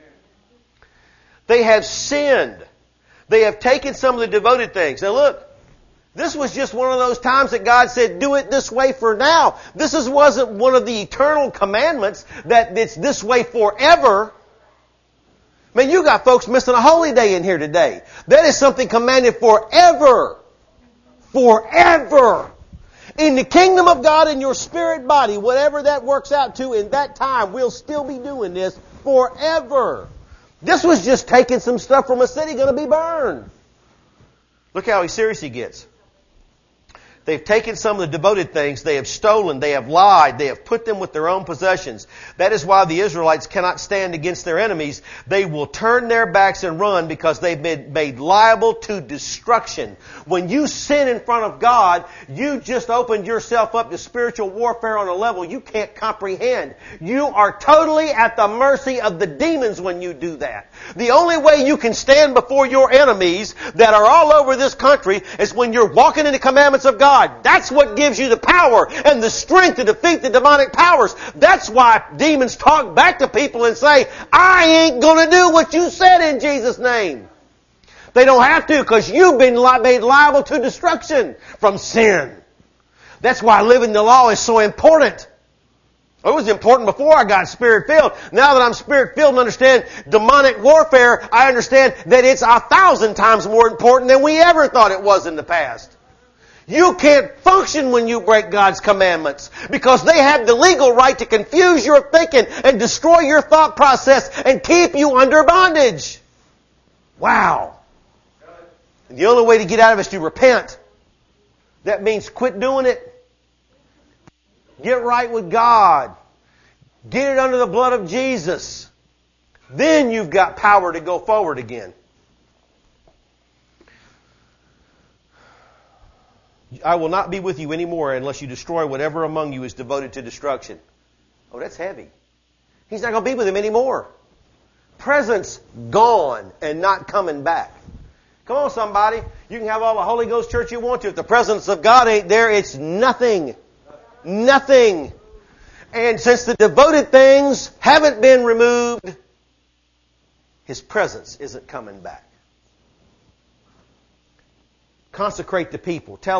Speaker 1: They have sinned. They have taken some of the devoted things. Now look, this was just one of those times that God said, do it this way for now. This is, wasn't one of the eternal commandments that it's this way forever. Man, you got folks missing a holy day in here today. That is something commanded forever. Forever. In the kingdom of God, in your spirit body, whatever that works out to in that time, we'll still be doing this forever. This was just taking some stuff from a city going to be burned. Look how serious he gets. They've taken some of the devoted things. They have stolen. They have lied. They have put them with their own possessions. That is why the Israelites cannot stand against their enemies. They will turn their backs and run because they've been made liable to destruction. When you sin in front of God, you just opened yourself up to spiritual warfare on a level you can't comprehend. You are totally at the mercy of the demons when you do that. The only way you can stand before your enemies that are all over this country is when you're walking in the commandments of God. That's what gives you the power and the strength to defeat the demonic powers. That's why demons talk back to people and say, I ain't going to do what you said in Jesus' name. They don't have to because you've been made liable to destruction from sin. That's why living the law is so important. It was important before I got Spirit-filled. Now that I'm Spirit-filled and understand demonic warfare, I understand that it's a thousand times more important than we ever thought it was in the past. You can't function when you break God's commandments because they have the legal right to confuse your thinking and destroy your thought process and keep you under bondage. Wow. And the only way to get out of it is to repent. That means quit doing it. Get right with God. Get it under the blood of Jesus. Then you've got power to go forward again. I will not be with you anymore unless you destroy whatever among you is devoted to destruction. Oh, that's heavy. He's not going to be with him anymore. Presence gone and not coming back. Come on, somebody. You can have all the Holy Ghost church you want to. If the presence of God ain't there, it's nothing. Nothing. And since the devoted things haven't been removed, His presence isn't coming back. Consecrate the people. Tell them,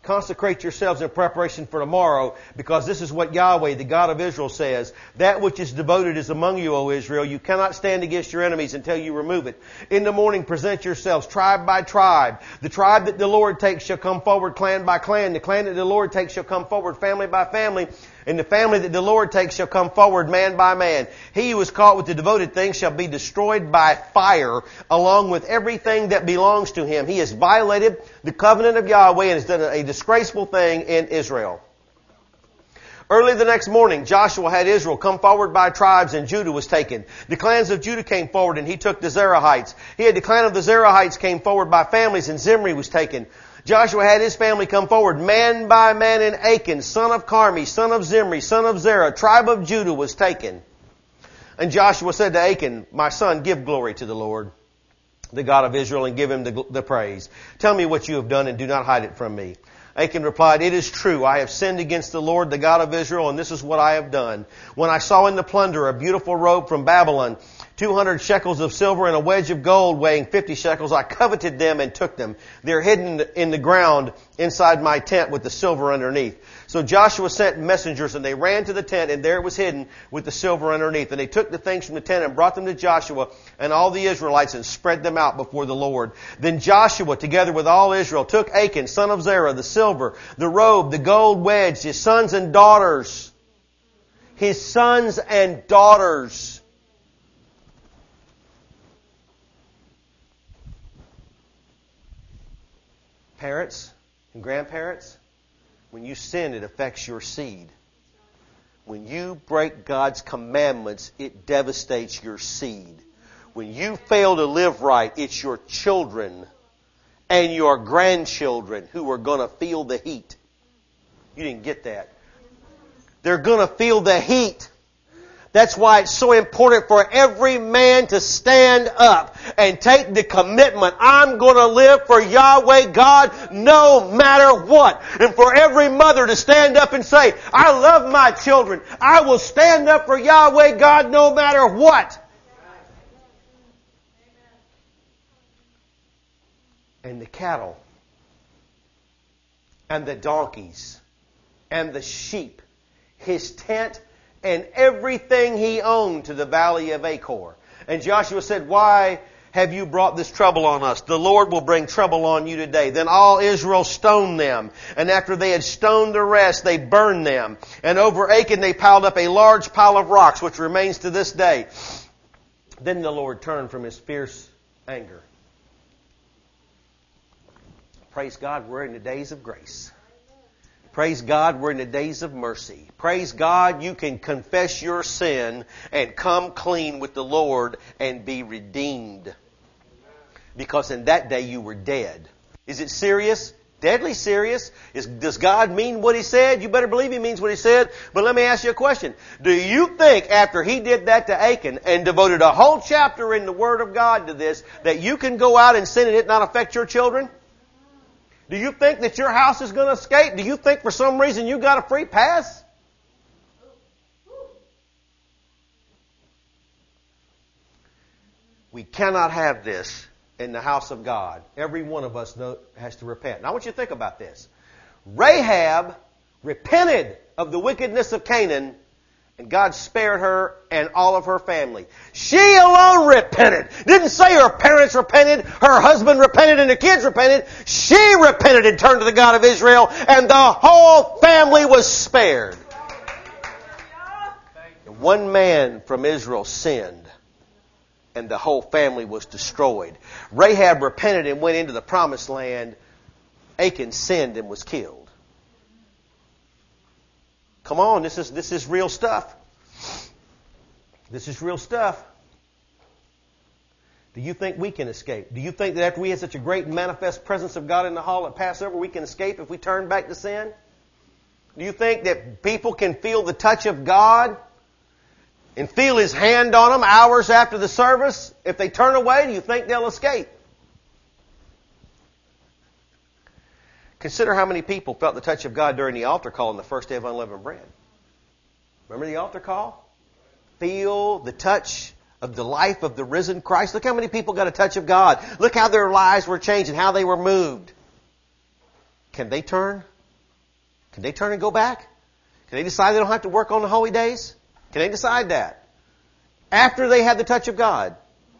Speaker 1: Consecrate yourselves in preparation for tomorrow, because this is what Yahweh, the God of Israel, says. That which is devoted is among you, O Israel. You cannot stand against your enemies until you remove it. In the morning present yourselves, tribe by tribe. The tribe that the Lord takes shall come forward, clan by clan. The clan that the Lord takes shall come forward, family by family. And the family that the Lord takes shall come forward, man by man. He who is caught with the devoted things shall be destroyed by fire, along with everything that belongs to him. He has violated the covenant of Yahweh and has done a disgraceful thing in Israel. Early the next morning, Joshua had Israel come forward by tribes, and Judah was taken. The clans of Judah came forward, and he took the Zerahites. He had the clan of the Zerahites came forward by families, and Zimri was taken. Joshua had his family come forward, man by man, and Achan, son of Carmi, son of Zimri, son of Zerah, tribe of Judah, was taken. And Joshua said to Achan, my son, give glory to the Lord, the God of Israel, and give him the, the praise. Tell me what you have done, and do not hide it from me. Achan replied, it is true, I have sinned against the Lord, the God of Israel, and this is what I have done. When I saw in the plunder a beautiful robe from Babylon, two hundred shekels of silver and a wedge of gold weighing fifty shekels, I coveted them and took them. They're hidden in the ground inside my tent with the silver underneath. So Joshua sent messengers, and they ran to the tent, and there it was hidden with the silver underneath. And they took the things from the tent and brought them to Joshua and all the Israelites and spread them out before the Lord. Then Joshua, together with all Israel, took Achan, son of Zerah, the silver, the robe, the gold wedge, his sons and daughters. His sons and daughters. Parents and grandparents, when you sin, it affects your seed. When you break God's commandments, it devastates your seed. When you fail to live right, it's your children and your grandchildren who are going to feel the heat. You didn't get that. They're going to feel the heat. That's why it's so important for every man to stand up and take the commitment. I'm going to live for Yahweh God no matter what. And for every mother to stand up and say, I love my children. I will stand up for Yahweh God no matter what. And the cattle and the donkeys and the sheep, his tent, and everything he owned to the valley of Achor. And Joshua said, why have you brought this trouble on us? The Lord will bring trouble on you today. Then all Israel stoned them. And after they had stoned the rest, they burned them. And over Achan they piled up a large pile of rocks, which remains to this day. Then the Lord turned from his fierce anger. Praise God, we're in the days of grace. Praise God, we're in the days of mercy. Praise God, you can confess your sin and come clean with the Lord and be redeemed. Because in that day you were dead. Is it serious? Deadly serious? Is, does God mean what He said? You better believe He means what He said. But let me ask you a question. Do you think after He did that to Achan and devoted a whole chapter in the Word of God to this, that you can go out and sin and it not affect your children? Do you think that your house is going to escape? Do you think for some reason you got a free pass? We cannot have this in the house of God. Every one of us know, has to repent. Now I want you to think about this. Rahab repented of the wickedness of Canaan, and God spared her and all of her family. She alone repented. Didn't say her parents repented, her husband repented, and the kids repented. She repented and turned to the God of Israel, and the whole family was spared. And one man from Israel sinned, and the whole family was destroyed. Rahab repented and went into the promised land. Achan sinned and was killed. Come on, this is this is real stuff. This is real stuff. Do you think we can escape? Do you think that after we had such a great manifest presence of God in the hall at Passover, we can escape if we turn back to sin? Do you think that people can feel the touch of God and feel His hand on them hours after the service? If they turn away, do you think they'll escape? Consider how many people felt the touch of God during the altar call on the first day of unleavened bread. Remember the altar call? Feel the touch of the life of the risen Christ. Look how many people got a touch of God. Look how their lives were changed and how they were moved. Can they turn Can they turn and go back? Can they decide they don't have to work on the holy days? Can they decide that? After they had the touch of God?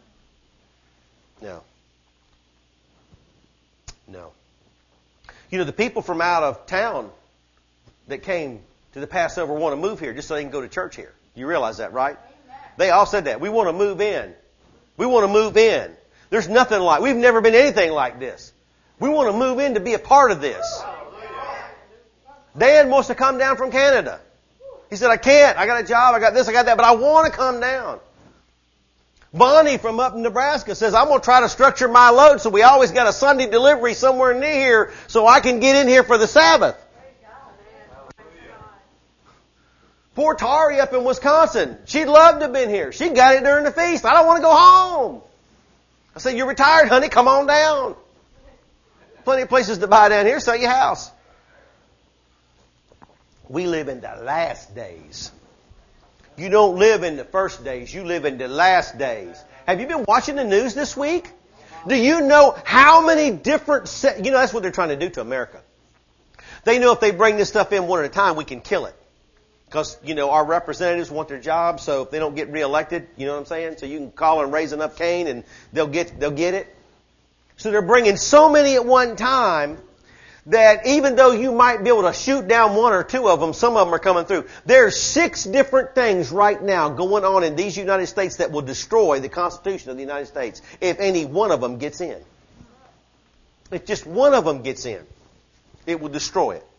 Speaker 1: No. No. You know, the people from out of town that came to the Passover want to move here just so they can go to church here. You realize that, right? Amen. They all said that. We want to move in. We want to move in. There's nothing like, we've never been anything like this. We want to move in to be a part of this. Dan wants to come down from Canada. He said, I can't. I got a job. I got this. I got that. But I want to come down. Bonnie from up in Nebraska says, I'm going to try to structure my load so we always got a Sunday delivery somewhere near here so I can get in here for the Sabbath. Poor Tari up in Wisconsin. She'd love to have been here. She got it during the feast. I don't want to go home. I said, you're retired, honey. Come on down. Plenty of places to buy down here. Sell your house. We live in the last days. You don't live in the first days. You live in the last days. Have you been watching the news this week? Do you know how many different... Se- you know, that's what they're trying to do to America. They know if they bring this stuff in one at a time, we can kill it. Because, you know, our representatives want their job, so if they don't get reelected, you know what I'm saying? So you can call and raise enough cane and they'll get, they'll get it. So they're bringing so many at one time that even though you might be able to shoot down one or two of them, some of them are coming through. There's six different things right now going on in these United States that will destroy the Constitution of the United States if any one of them gets in. If just one of them gets in, it will destroy it.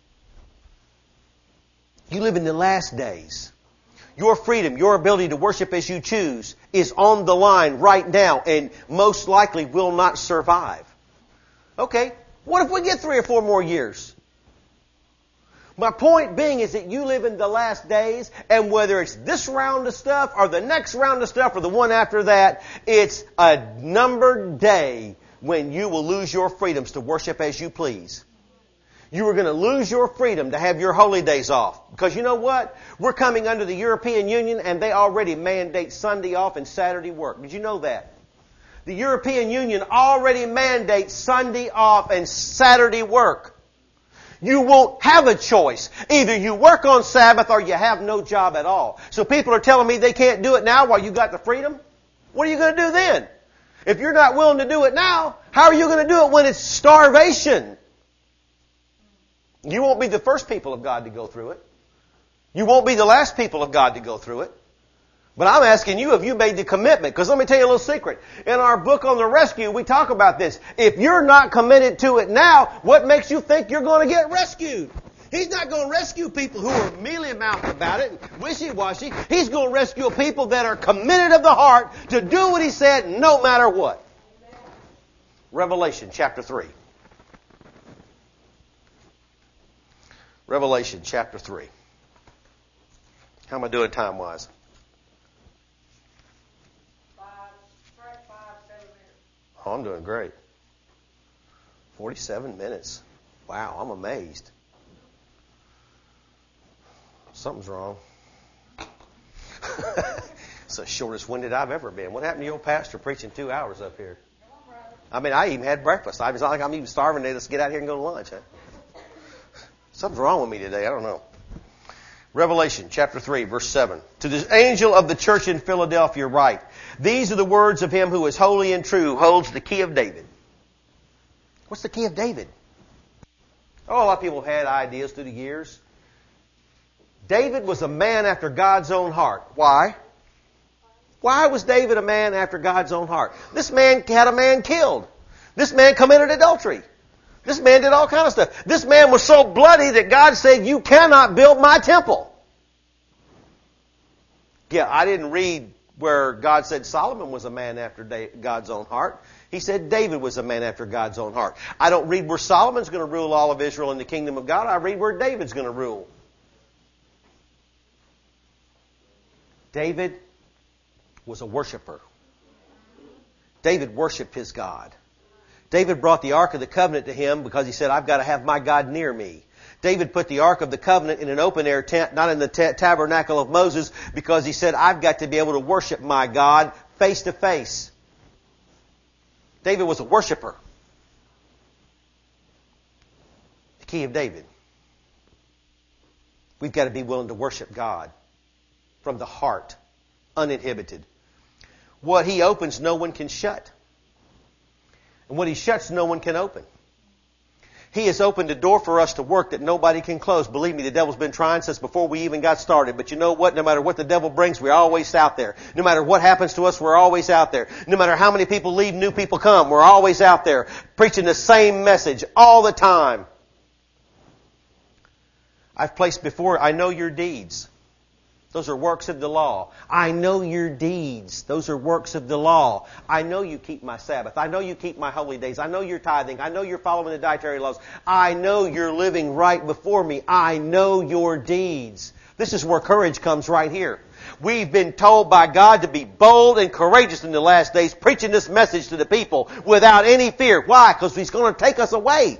Speaker 1: You live in the last days. Your freedom, your ability to worship as you choose is on the line right now and most likely will not survive. Okay, what if we get three or four more years? My point being is that you live in the last days, and whether it's this round of stuff or the next round of stuff or the one after that, it's a numbered day when you will lose your freedoms to worship as you please. You are going to lose your freedom to have your holy days off. Because you know what? We're coming under the European Union and they already mandate Sunday off and Saturday work. Did you know that? The European Union already mandates Sunday off and Saturday work. You won't have a choice. Either you work on Sabbath or you have no job at all. So people are telling me they can't do it now while you got the freedom. What are you going to do then? If you're not willing to do it now, how are you going to do it when it's starvation? You won't be the first people of God to go through it. You won't be the last people of God to go through it. But I'm asking you, have you made the commitment? Because let me tell you a little secret. In our book on the rescue, we talk about this. If you're not committed to it now, what makes you think you're going to get rescued? He's not going to rescue people who are mealy-mouthed about it and wishy-washy. He's going to rescue people that are committed of the heart to do what He said no matter what. Revelation chapter three. Revelation chapter three. How am I doing time-wise?
Speaker 2: Five, five, seven minutes.
Speaker 1: Oh, I'm doing great. forty-seven minutes. Wow, I'm amazed. Something's wrong. It's the shortest winded I've ever been. What happened to your pastor preaching two hours up here? I mean, I even had breakfast. I was not like I'm even starving today. Let's get out here and go to lunch. Huh? Something's wrong with me today. I don't know. Revelation chapter three, verse seven. To the angel of the church in Philadelphia write, these are the words of Him who is holy and true, who holds the key of David. What's the key of David? Oh, a lot of people have had ideas through the years. David was a man after God's own heart. Why? Why was David a man after God's own heart? This man had a man killed. This man committed adultery. This man did all kind of stuff. This man was so bloody that God said, you cannot build my temple. Yeah, I didn't read where God said Solomon was a man after God's own heart. He said David was a man after God's own heart. I don't read where Solomon's going to rule all of Israel in the kingdom of God. I read where David's going to rule. David was a worshiper. David worshiped his God. David brought the Ark of the Covenant to him because he said, I've got to have my God near me. David put the Ark of the Covenant in an open-air tent, not in the t- tabernacle of Moses, because he said, I've got to be able to worship my God face to face. David was a worshiper. The key of David. We've got to be willing to worship God from the heart, uninhibited. What He opens, no one can shut. And what He shuts, no one can open. He has opened a door for us to work that nobody can close. Believe me, the devil's been trying since before we even got started. But you know what? No matter what the devil brings, we're always out there. No matter what happens to us, we're always out there. No matter how many people leave, new people come, we're always out there preaching the same message all the time. I've placed before, I know your deeds. Those are works of the law. I know your deeds. Those are works of the law. I know you keep my Sabbath. I know you keep my holy days. I know you're tithing. I know you're following the dietary laws. I know you're living right before me. I know your deeds. This is where courage comes right here. We've been told by God to be bold and courageous in the last days, preaching this message to the people without any fear. Why? Because He's going to take us away.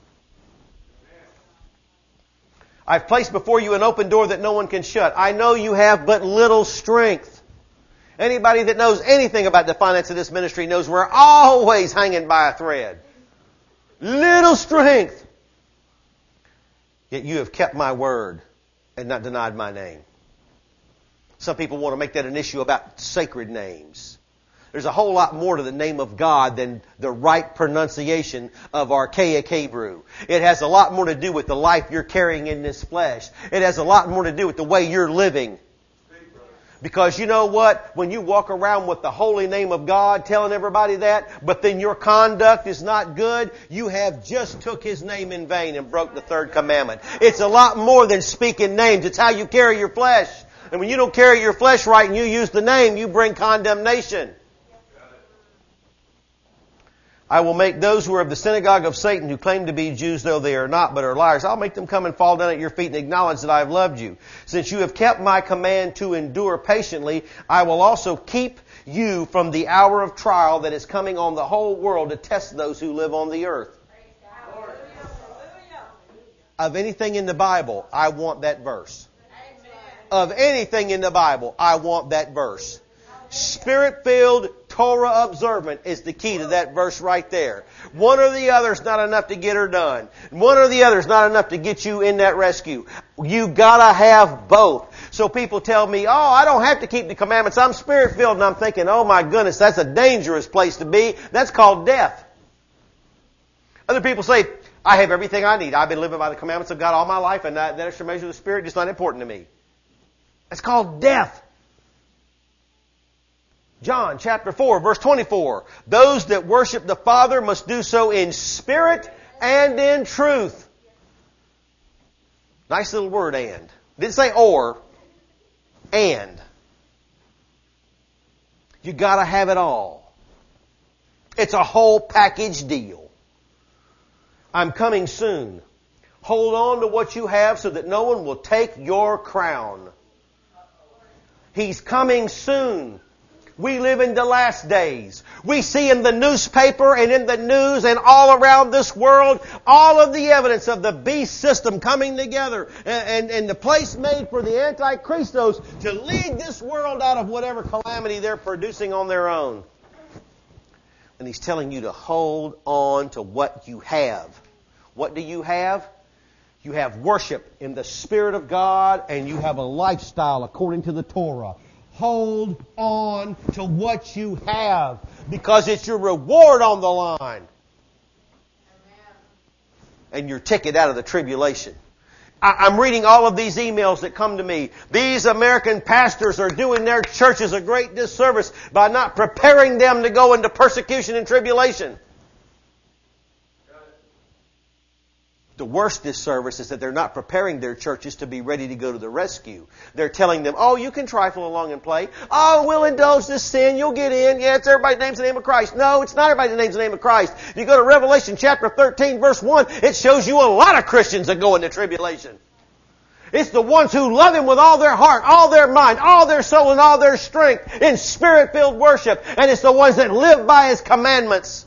Speaker 1: I've placed before you an open door that no one can shut. I know you have but little strength. Anybody that knows anything about the finance of this ministry knows we're always hanging by a thread. Little strength. Yet you have kept my word and not denied my name. Some people want to make that an issue about sacred names. There's a whole lot more to the name of God than the right pronunciation of archaic Hebrew. It has a lot more to do with the life you're carrying in this flesh. It has a lot more to do with the way you're living. Because you know what? When you walk around with the holy name of God, telling everybody that, but then your conduct is not good, you have just took His name in vain and broke the third commandment. It's a lot more than speaking names. It's how you carry your flesh. And when you don't carry your flesh right and you use the name, you bring condemnation. I will make those who are of the synagogue of Satan, who claim to be Jews, though they are not, but are liars, I'll make them come and fall down at your feet and acknowledge that I have loved you. Since you have kept my command to endure patiently, I will also keep you from the hour of trial that is coming on the whole world to test those who live on the earth. Of anything in the Bible, I want that verse. Of anything in the Bible, I want that verse. Spirit-filled, Torah observant is the key to that verse right there. One or the other is not enough to get her done. One or the other is not enough to get you in that rescue. You gotta have both. So people tell me, oh, I don't have to keep the commandments. I'm Spirit-filled. And I'm thinking, oh my goodness, that's a dangerous place to be. That's called death. Other people say, I have everything I need. I've been living by the commandments of God all my life, and that, that extra measure of the Spirit is not important to me. That's called death. John chapter four, verse twenty-four. Those that worship the Father must do so in spirit and in truth. Nice little word, and. Didn't say or. And. You gotta have it all. It's a whole package deal. I'm coming soon. Hold on to what you have so that no one will take your crown. He's coming soon. We live in the last days. We see in the newspaper and in the news and all around this world all of the evidence of the beast system coming together and, and, and the place made for the Antichristos to lead this world out of whatever calamity they're producing on their own. And He's telling you to hold on to what you have. What do you have? You have worship in the Spirit of God, and you have a lifestyle according to the Torah. Hold on to what you have, because it's your reward on the line. Amen. And your ticket out of the tribulation. I, I'm reading all of these emails that come to me. These American pastors are doing their churches a great disservice by not preparing them to go into persecution and tribulation. The worst disservice is that they're not preparing their churches to be ready to go to the rescue. They're telling them, oh, you can trifle along and play. Oh, we'll indulge this sin. You'll get in. Yeah, it's everybody that names the name of Christ. No, it's not everybody that names the name of Christ. You go to Revelation chapter thirteen, verse one, it shows you a lot of Christians that go into tribulation. It's the ones who love Him with all their heart, all their mind, all their soul, and all their strength in Spirit-filled worship. And it's the ones that live by His commandments.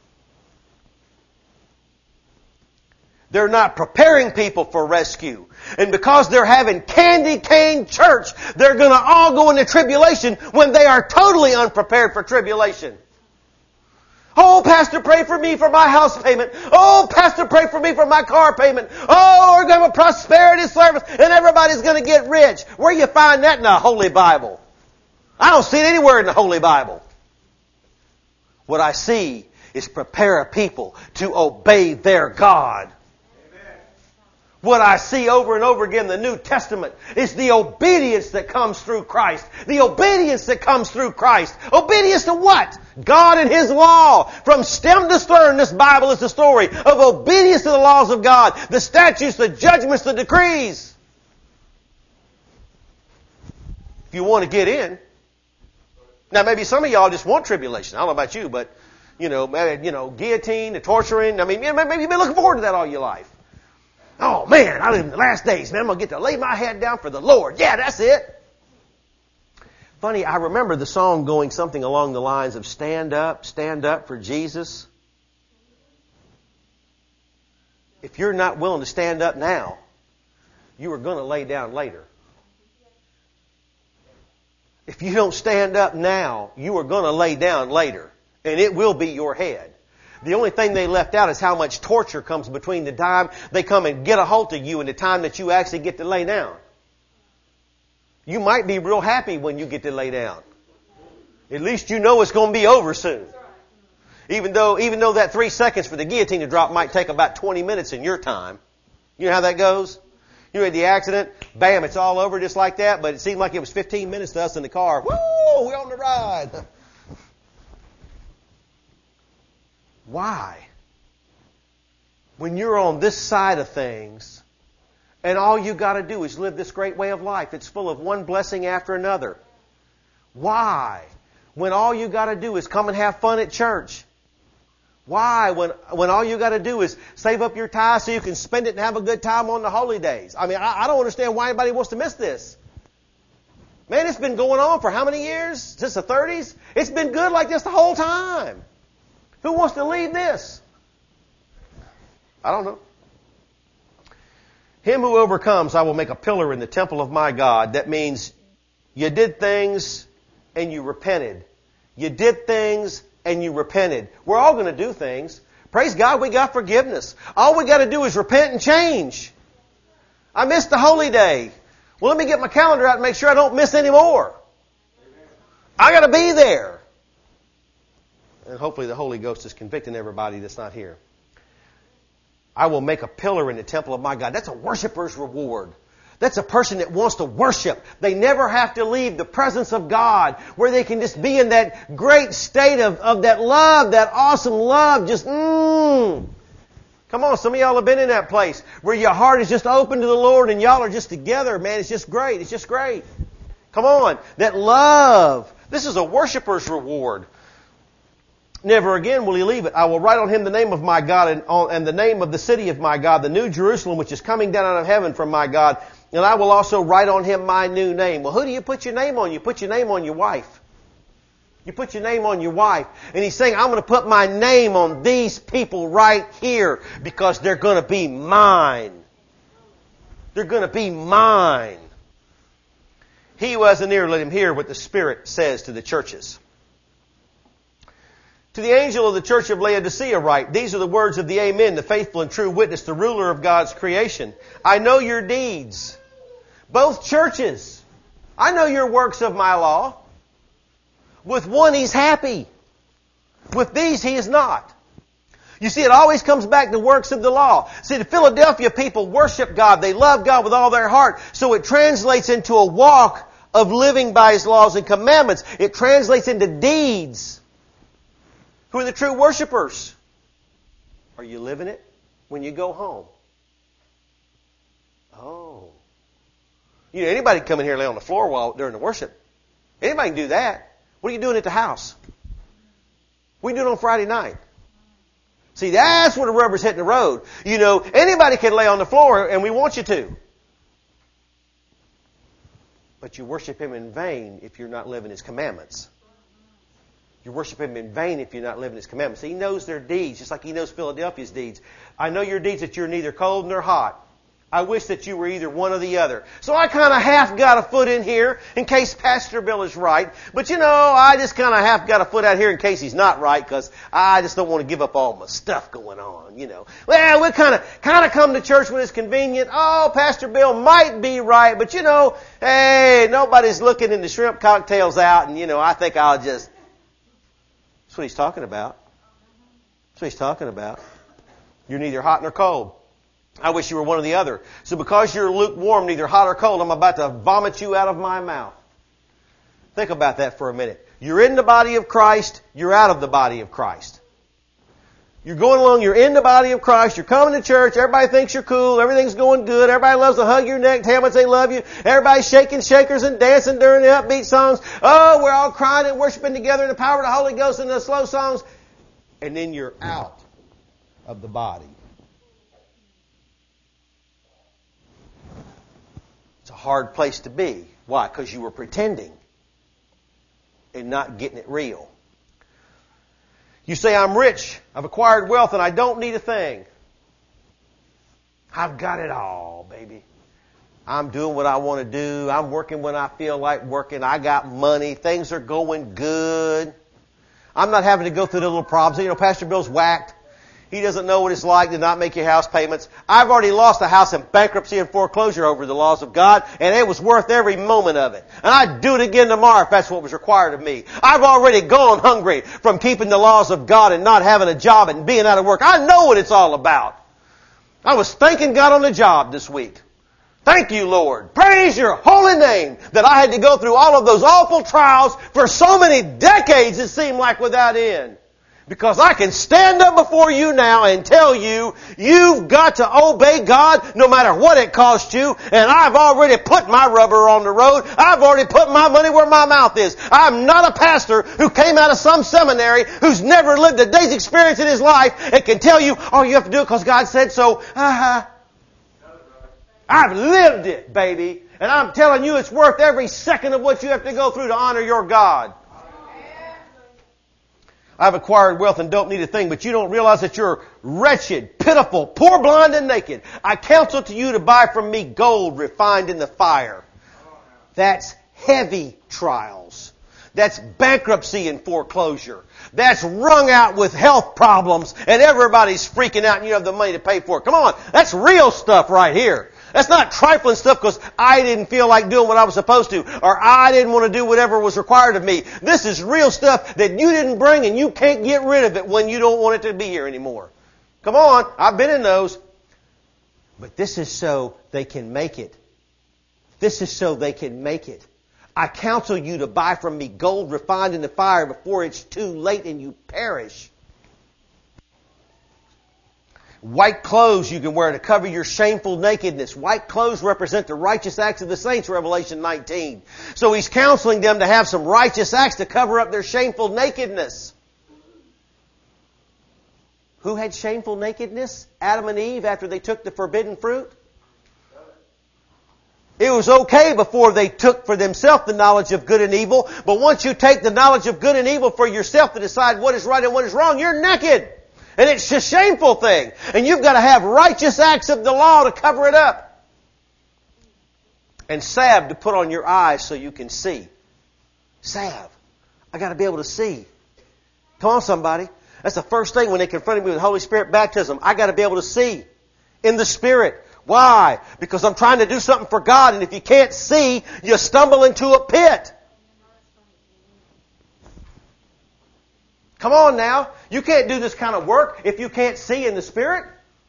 Speaker 1: They're not preparing people for rescue. And because they're having candy cane church, they're going to all go into tribulation when they are totally unprepared for tribulation. Oh, Pastor, pray for me for my house payment. Oh, Pastor, pray for me for my car payment. Oh, we're going to have a prosperity service and everybody's going to get rich. Where you find that in the Holy Bible? I don't see it anywhere in the Holy Bible. What I see is prepare a people to obey their God. Amen. What I see over and over again in the New Testament is the obedience that comes through Christ. The obedience that comes through Christ. Obedience to what? God and His law. From stem to stern, this Bible is the story of obedience to the laws of God. The statutes, the judgments, the decrees. If you want to get in. Now maybe some of y'all just want tribulation. I don't know about you, but you know, maybe, you know, guillotine, the torturing. I mean, maybe you've been looking forward to that all your life. Oh man, I live in the last days, man. I'm going to get to lay my head down for the Lord. Yeah, that's it. Funny, I remember the song going something along the lines of stand up, stand up for Jesus. If you're not willing to stand up now, you are going to lay down later. If you don't stand up now, you are going to lay down later. And it will be your head. The only thing they left out is how much torture comes between the time they come and get a hold of you and the time that you actually get to lay down. You might be real happy when you get to lay down. At least you know it's going to be over soon. Even though, even though that three seconds for the guillotine to drop might take about twenty minutes in your time. You know how that goes? You had the accident, bam, it's all over just like that, but it seemed like it was fifteen minutes to us in the car. Woo, we're on the ride. Why? When you're on this side of things, and all you got to do is live this great way of life, it's full of one blessing after another. Why? When all you got to do is come and have fun at church. Why? When when all you got to do is save up your tithe so you can spend it and have a good time on the holy days. I mean, I, I don't understand why anybody wants to miss this. Man, it's been going on for how many years? Since the thirties? It's been good like this the whole time. Who wants to lead this? I don't know. Him who overcomes, I will make a pillar in the temple of my God. That means you did things and you repented. You did things and you repented. We're all going to do things. Praise God, we got forgiveness. All we got to do is repent and change. I missed the holy day. Well, let me get my calendar out and make sure I don't miss any more. I got to be there. And hopefully the Holy Ghost is convicting everybody that's not here. I will make a pillar in the temple of my God. That's a worshiper's reward. That's a person that wants to worship. They never have to leave the presence of God, where they can just be in that great state of, of that love, that awesome love. Just, mmm. Come on, some of y'all have been in that place where your heart is just open to the Lord and y'all are just together, man. It's just great. It's just great. Come on. That love. This is a worshiper's reward. Never again will he leave it. I will write on him the name of my God and, on, and the name of the city of my God, the new Jerusalem, which is coming down out of heaven from my God. And I will also write on him my new name. Well, who do you put your name on? You put your name on your wife. You put your name on your wife. And he's saying, I'm going to put my name on these people right here because they're going to be mine. They're going to be mine. He who has an ear, let him hear what the Spirit says to the churches. To the angel of the church of Laodicea write, these are the words of the Amen, the faithful and true witness, the ruler of God's creation. I know your deeds. Both churches. I know your works of my law. With one he's happy. With these he is not. You see, it always comes back to works of the law. See, the Philadelphia people worship God. They love God with all their heart. So it translates into a walk of living by His laws and commandments. It translates into deeds. Who are the true worshipers? Are you living it when you go home? Oh. You know, anybody can come in here and lay on the floor while during the worship. Anybody can do that. What are you doing at the house? What are you doing on Friday night? See, that's where the rubber's hitting the road. You know, anybody can lay on the floor and we want you to. But you worship Him in vain if you're not living His commandments. You worship Him in vain if you're not living His commandments. He knows their deeds, just like He knows Philadelphia's deeds. I know your deeds that you're neither cold nor hot. I wish that you were either one or the other. So I kind of half got a foot in here in case Pastor Bill is right. But you know, I just kind of half got a foot out here in case he's not right, because I just don't want to give up all my stuff going on, you know. Well, we kind of kind of come to church when it's convenient. Oh, Pastor Bill might be right, but you know, hey, nobody's looking in the shrimp cocktails out, and you know, I think I'll just... That's what he's talking about. That's what he's talking about. You're neither hot nor cold. I wish you were one or the other. So because you're lukewarm, neither hot or cold, I'm about to vomit you out of my mouth. Think about that for a minute. You're in the body of Christ. You're out of the body of Christ. You're going along. You're in the body of Christ. You're coming to church. Everybody thinks you're cool. Everything's going good. Everybody loves to hug your neck, tell them they love you. Everybody's shaking shakers and dancing during the upbeat songs. Oh, we're all crying and worshiping together in the power of the Holy Ghost and the slow songs. And then you're out of the body. It's a hard place to be. Why? Because you were pretending and not getting it real. You say, I'm rich, I've acquired wealth, and I don't need a thing. I've got it all, baby. I'm doing what I want to do. I'm working when I feel like working. I got money. Things are going good. I'm not having to go through the little problems. You know, Pastor Bill's whacked. He doesn't know what it's like to not make your house payments. I've already lost a house in bankruptcy and foreclosure over the laws of God, and it was worth every moment of it. And I'd do it again tomorrow if that's what was required of me. I've already gone hungry from keeping the laws of God and not having a job and being out of work. I know what it's all about. I was thanking God on the job this week. Thank you, Lord. Praise your holy name that I had to go through all of those awful trials for so many decades, it seemed like, without end. Because I can stand up before you now and tell you, you've got to obey God no matter what it costs you. And I've already put my rubber on the road. I've already put my money where my mouth is. I'm not a pastor who came out of some seminary who's never lived a day's experience in his life and can tell you, oh, you have to do it because God said so. Uh-huh. I've lived it, baby. And I'm telling you, it's worth every second of what you have to go through to honor your God. I've acquired wealth and don't need a thing, but you don't realize that you're wretched, pitiful, poor, blind, and naked. I counsel to you to buy from me gold refined in the fire. That's heavy trials. That's bankruptcy and foreclosure. That's wrung out with health problems and everybody's freaking out and you have the money to pay for it. Come on, that's real stuff right here. That's not trifling stuff because I didn't feel like doing what I was supposed to, or I didn't want to do whatever was required of me. This is real stuff that you didn't bring and you can't get rid of it when you don't want it to be here anymore. Come on, I've been in those. But this is so they can make it. This is so they can make it. I counsel you to buy from me gold refined in the fire before it's too late and you perish. White clothes you can wear to cover your shameful nakedness. White clothes represent the righteous acts of the saints, Revelation nineteen. So he's counseling them to have some righteous acts to cover up their shameful nakedness. Who had shameful nakedness? Adam and Eve after they took the forbidden fruit? It was okay before they took for themselves the knowledge of good and evil. But once you take the knowledge of good and evil for yourself to decide what is right and what is wrong, you're naked. And it's a shameful thing. And you've got to have righteous acts of the law to cover it up. And salve to put on your eyes so you can see. Salve. I got to be able to see. Come on, somebody. That's the first thing when they confronted me with Holy Spirit baptism. I got to be able to see in the Spirit. Why? Because I'm trying to do something for God, and if you can't see, you stumble into a pit. Come on now. You can't do this kind of work if you can't see in the Spirit.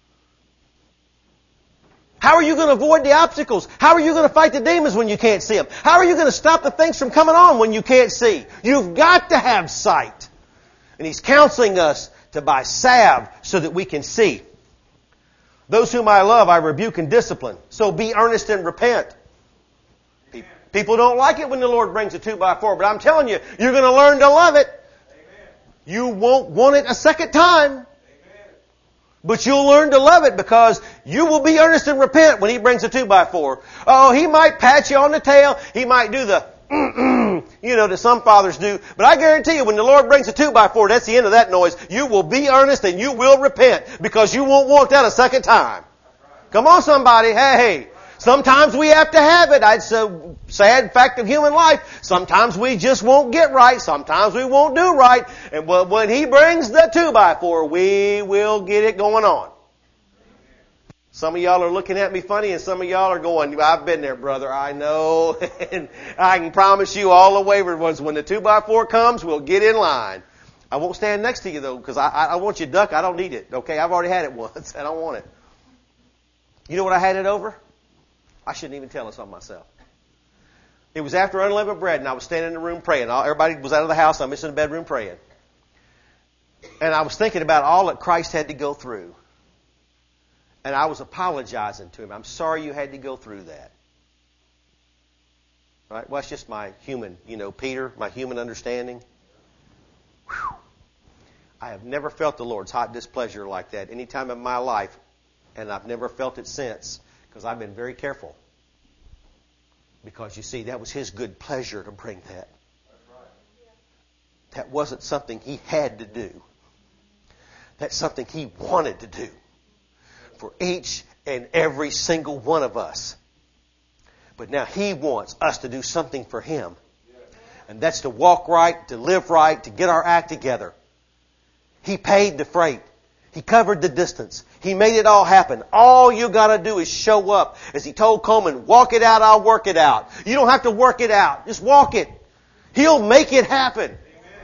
Speaker 1: How are you going to avoid the obstacles? How are you going to fight the demons when you can't see them? How are you going to stop the things from coming on when you can't see? You've got to have sight. And He's counseling us to buy salve so that we can see. Those whom I love, I rebuke and discipline. So be earnest and repent. Amen. People don't like it when the Lord brings a two by four, but I'm telling you, you're going to learn to love it. Amen. You won't want it a second time. Amen. But you'll learn to love it because you will be earnest and repent when He brings a two by four. Oh, He might pat you on the tail. He might do the mm-mm, you know, that some fathers do. But I guarantee you, when the Lord brings a two by four, that's the end of that noise. You will be earnest and you will repent because you won't want that a second time. Come on, somebody. Hey, sometimes we have to have it. It's a sad fact of human life. Sometimes we just won't get right. Sometimes we won't do right. And when He brings the two by four, we will get it going on. Some of y'all are looking at me funny, and some of y'all are going, I've been there, brother. I know. And I can promise you, all the wayward ones, when the two by four comes, we'll get in line. I won't stand next to you, though, because I, I want you to duck. I don't need it. Okay? I've already had it once. I don't want it. You know what I had it over? I shouldn't even tell this on myself. It was after unleavened bread, and I was standing in the room praying. Everybody was out of the house. I'm just in the bedroom praying. And I was thinking about all that Christ had to go through. And I was apologizing to Him. I'm sorry you had to go through that. Right? Well, it's just my human, you know, Peter, my human understanding. Whew. I have never felt the Lord's hot displeasure like that any time in my life. And I've never felt it since. Because I've been very careful. Because you see, that was His good pleasure to bring that. That wasn't something He had to do. That's something He wanted to do. For each and every single one of us. But now He wants us to do something for Him. And that's to walk right, to live right, to get our act together. He paid the freight. He covered the distance. He made it all happen. All you got to do is show up. As He told Coleman, walk it out, I'll work it out. You don't have to work it out. Just walk it. He'll make it happen.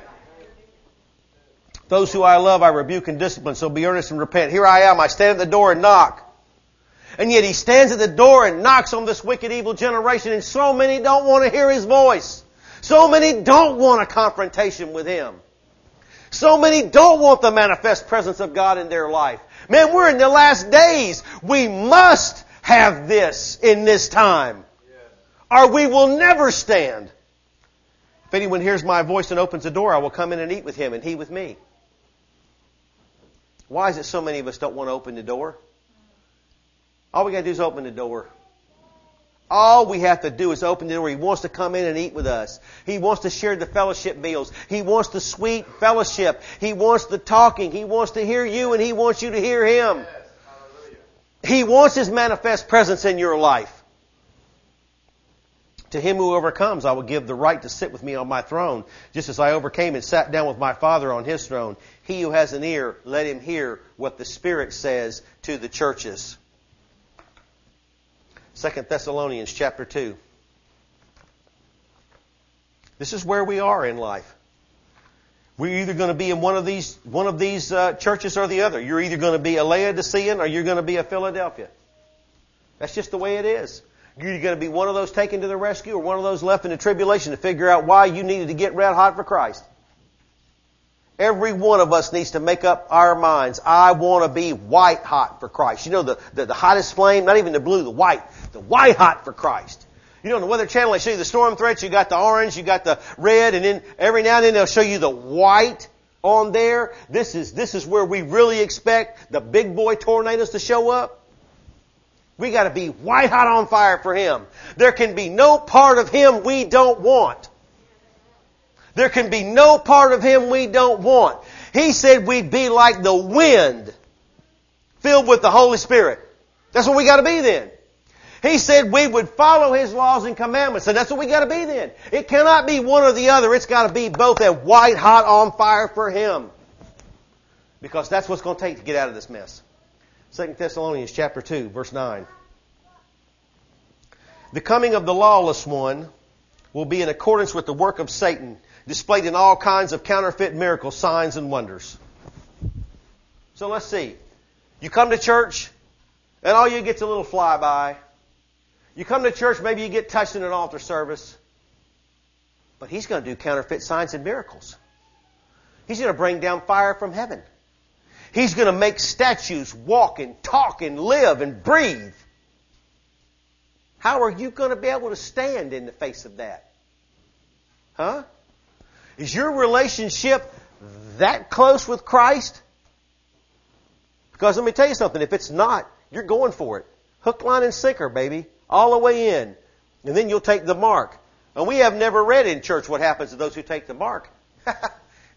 Speaker 1: Those who I love, I rebuke and discipline, so be earnest and repent. Here I am, I stand at the door and knock. And yet He stands at the door and knocks on this wicked, evil generation, and so many don't want to hear His voice. So many don't want a confrontation with Him. So many don't want the manifest presence of God in their life. Man, we're in the last days. We must have this in this time, or we will never stand. If anyone hears my voice and opens the door, I will come in and eat with him, and he with me. Why is it so many of us don't want to open the door? All we got to do is open the door. All we have to do is open the door. He wants to come in and eat with us. He wants to share the fellowship meals. He wants the sweet fellowship. He wants the talking. He wants to hear you, and He wants you to hear Him. He wants His manifest presence in your life. To him who overcomes, I will give the right to sit with me on my throne, just as I overcame and sat down with my Father on His throne. He who has an ear, let him hear what the Spirit says to the churches. Second Thessalonians chapter two. This is where we are in life. We're either going to be in one of these one of these uh, churches or the other. You're either going to be a Laodicean or you're going to be a Philadelphia. That's just the way it is. You're going to be one of those taken to the rescue or one of those left in the tribulation to figure out why you needed to get red hot for Christ. Every one of us needs to make up our minds. I want to be white hot for Christ. You know, the, the, the hottest flame, not even the blue, the white. The white hot for Christ. You know, on the Weather Channel, they show you the storm threats. You got the orange, you got the red, and then every now and then they'll show you the white on there. This is, this is where we really expect the big boy tornadoes to show up. We got to be white hot on fire for Him. There can be no part of Him we don't want. There can be no part of Him we don't want. He said we'd be like the wind filled with the Holy Spirit. That's what we got to be then. He said we would follow His laws and commandments. And that's what we got to be then. It cannot be one or the other. It's got to be both and white hot on fire for Him. Because that's what's going to take to get out of this mess. Second Thessalonians chapter two, verse nine. The coming of the lawless one will be in accordance with the work of Satan, displayed in all kinds of counterfeit miracles, signs, and wonders. So let's see. You come to church, and all you get's a little flyby. You come to church, maybe you get touched in an altar service. But he's going to do counterfeit signs and miracles. He's going to bring down fire from heaven. He's going to make statues walk and talk and live and breathe. How are you going to be able to stand in the face of that? Huh? Is your relationship that close with Christ? Because let me tell you something. If it's not, you're going for it. Hook, line, and sinker, baby. All the way in. And then you'll take the mark. And we have never read in church what happens to those who take the mark.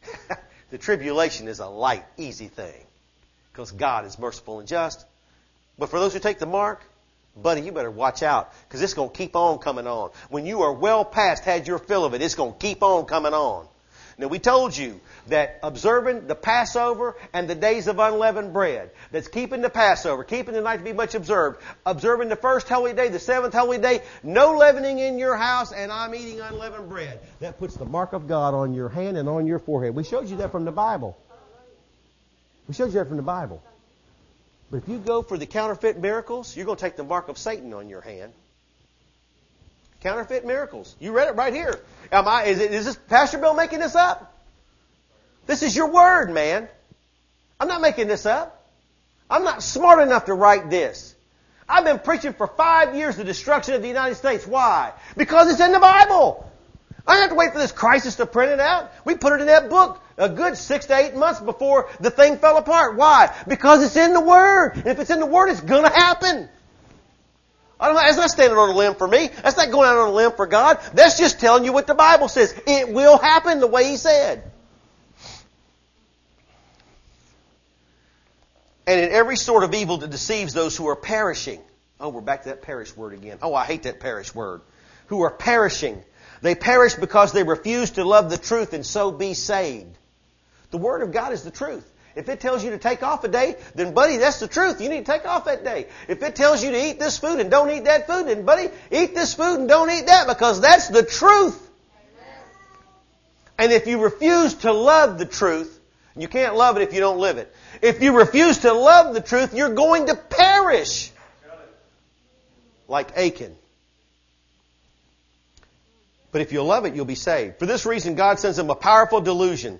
Speaker 1: The tribulation is a light, easy thing. Because God is merciful and just. But for those who take the mark, buddy, you better watch out, because it's going to keep on coming on. When you are well past, had your fill of it, it's going to keep on coming on. Now, we told you that observing the Passover and the days of unleavened bread, that's keeping the Passover, keeping the night to be much observed, observing the first holy day, the seventh holy day, no leavening in your house, and I'm eating unleavened bread. That puts the mark of God on your hand and on your forehead. We showed you that from the Bible. We showed you that from the Bible. But if you go for the counterfeit miracles, you're going to take the mark of Satan on your hand. Counterfeit miracles. You read it right here. Am I, is, it, is this Pastor Bill making this up? This is your word, man. I'm not making this up. I'm not smart enough to write this. I've been preaching for five years the destruction of the United States. Why? Because it's in the Bible. I don't have to wait for this crisis to print it out. We put it in that book a good six to eight months before the thing fell apart. Why? Because it's in the Word. And if it's in the Word, it's going to happen. I don't know, that's not standing on a limb for me. That's not going out on a limb for God. That's just telling you what the Bible says. It will happen the way He said. And in every sort of evil that deceives those who are perishing. Oh, we're back to that perish word again. Oh, I hate that perish word. Who are perishing. They perish because they refuse to love the truth and so be saved. The Word of God is the truth. If it tells you to take off a day, then buddy, that's the truth. You need to take off that day. If it tells you to eat this food and don't eat that food, then buddy, eat this food and don't eat that, because that's the truth. Amen. And if you refuse to love the truth, you can't love it if you don't live it. If you refuse to love the truth, you're going to perish. Like Achan. But if you'll love it, you'll be saved. For this reason, God sends them a powerful delusion,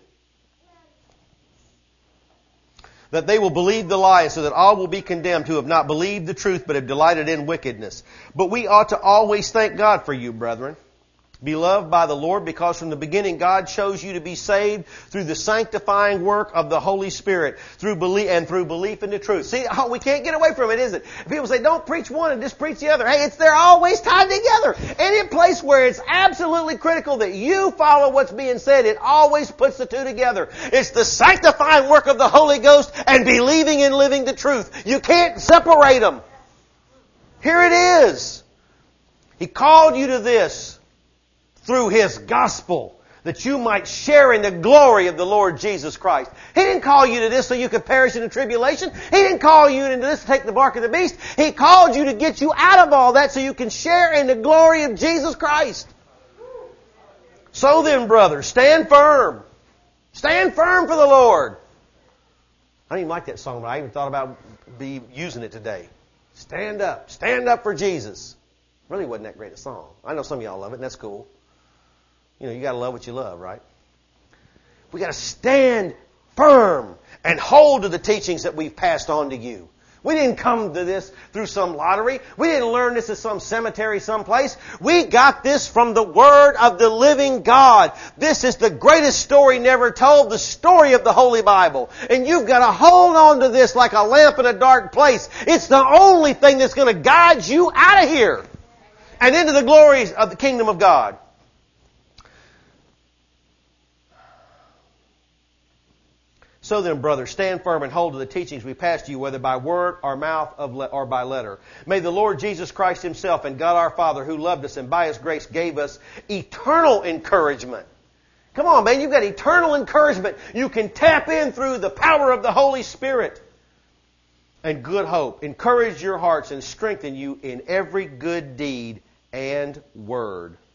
Speaker 1: that they will believe the lie, so that all will be condemned who have not believed the truth, but have delighted in wickedness. But we ought to always thank God for you, brethren, beloved by the Lord, because from the beginning God chose you to be saved through the sanctifying work of the Holy Spirit, through belief and through belief in the truth. See, oh, we can't get away from it, is it? People say, don't preach one and just preach the other. Hey, it's they're always tied together. Any place where it's absolutely critical that you follow what's being said, it always puts the two together. It's the sanctifying work of the Holy Ghost and believing and living the truth. You can't separate them. Here it is. He called you to this through His gospel, that you might share in the glory of the Lord Jesus Christ. He didn't call you to this so you could perish in the tribulation. He didn't call you into this to take the mark of the beast. He called you to get you out of all that so you can share in the glory of Jesus Christ. So then, brothers, stand firm. Stand firm for the Lord. I didn't even like that song, but I even thought about be using it today. Stand up. Stand up for Jesus. Really wasn't that great a song. I know some of y'all love it, and that's cool. You know, you got to love what you love, right? We got to stand firm and hold to the teachings that we've passed on to you. We didn't come to this through some lottery. We didn't learn this in some cemetery someplace. We got this from the Word of the living God. This is the greatest story never told, the story of the Holy Bible. And you've got to hold on to this like a lamp in a dark place. It's the only thing that's going to guide you out of here and into the glories of the kingdom of God. So then, brothers, stand firm and hold to the teachings we passed to you, whether by word or mouth or by letter. May the Lord Jesus Christ Himself and God our Father, who loved us and by His grace gave us eternal encouragement. Come on, man, you've got eternal encouragement. You can tap in through the power of the Holy Spirit. And good hope. Encourage your hearts and strengthen you in every good deed and word.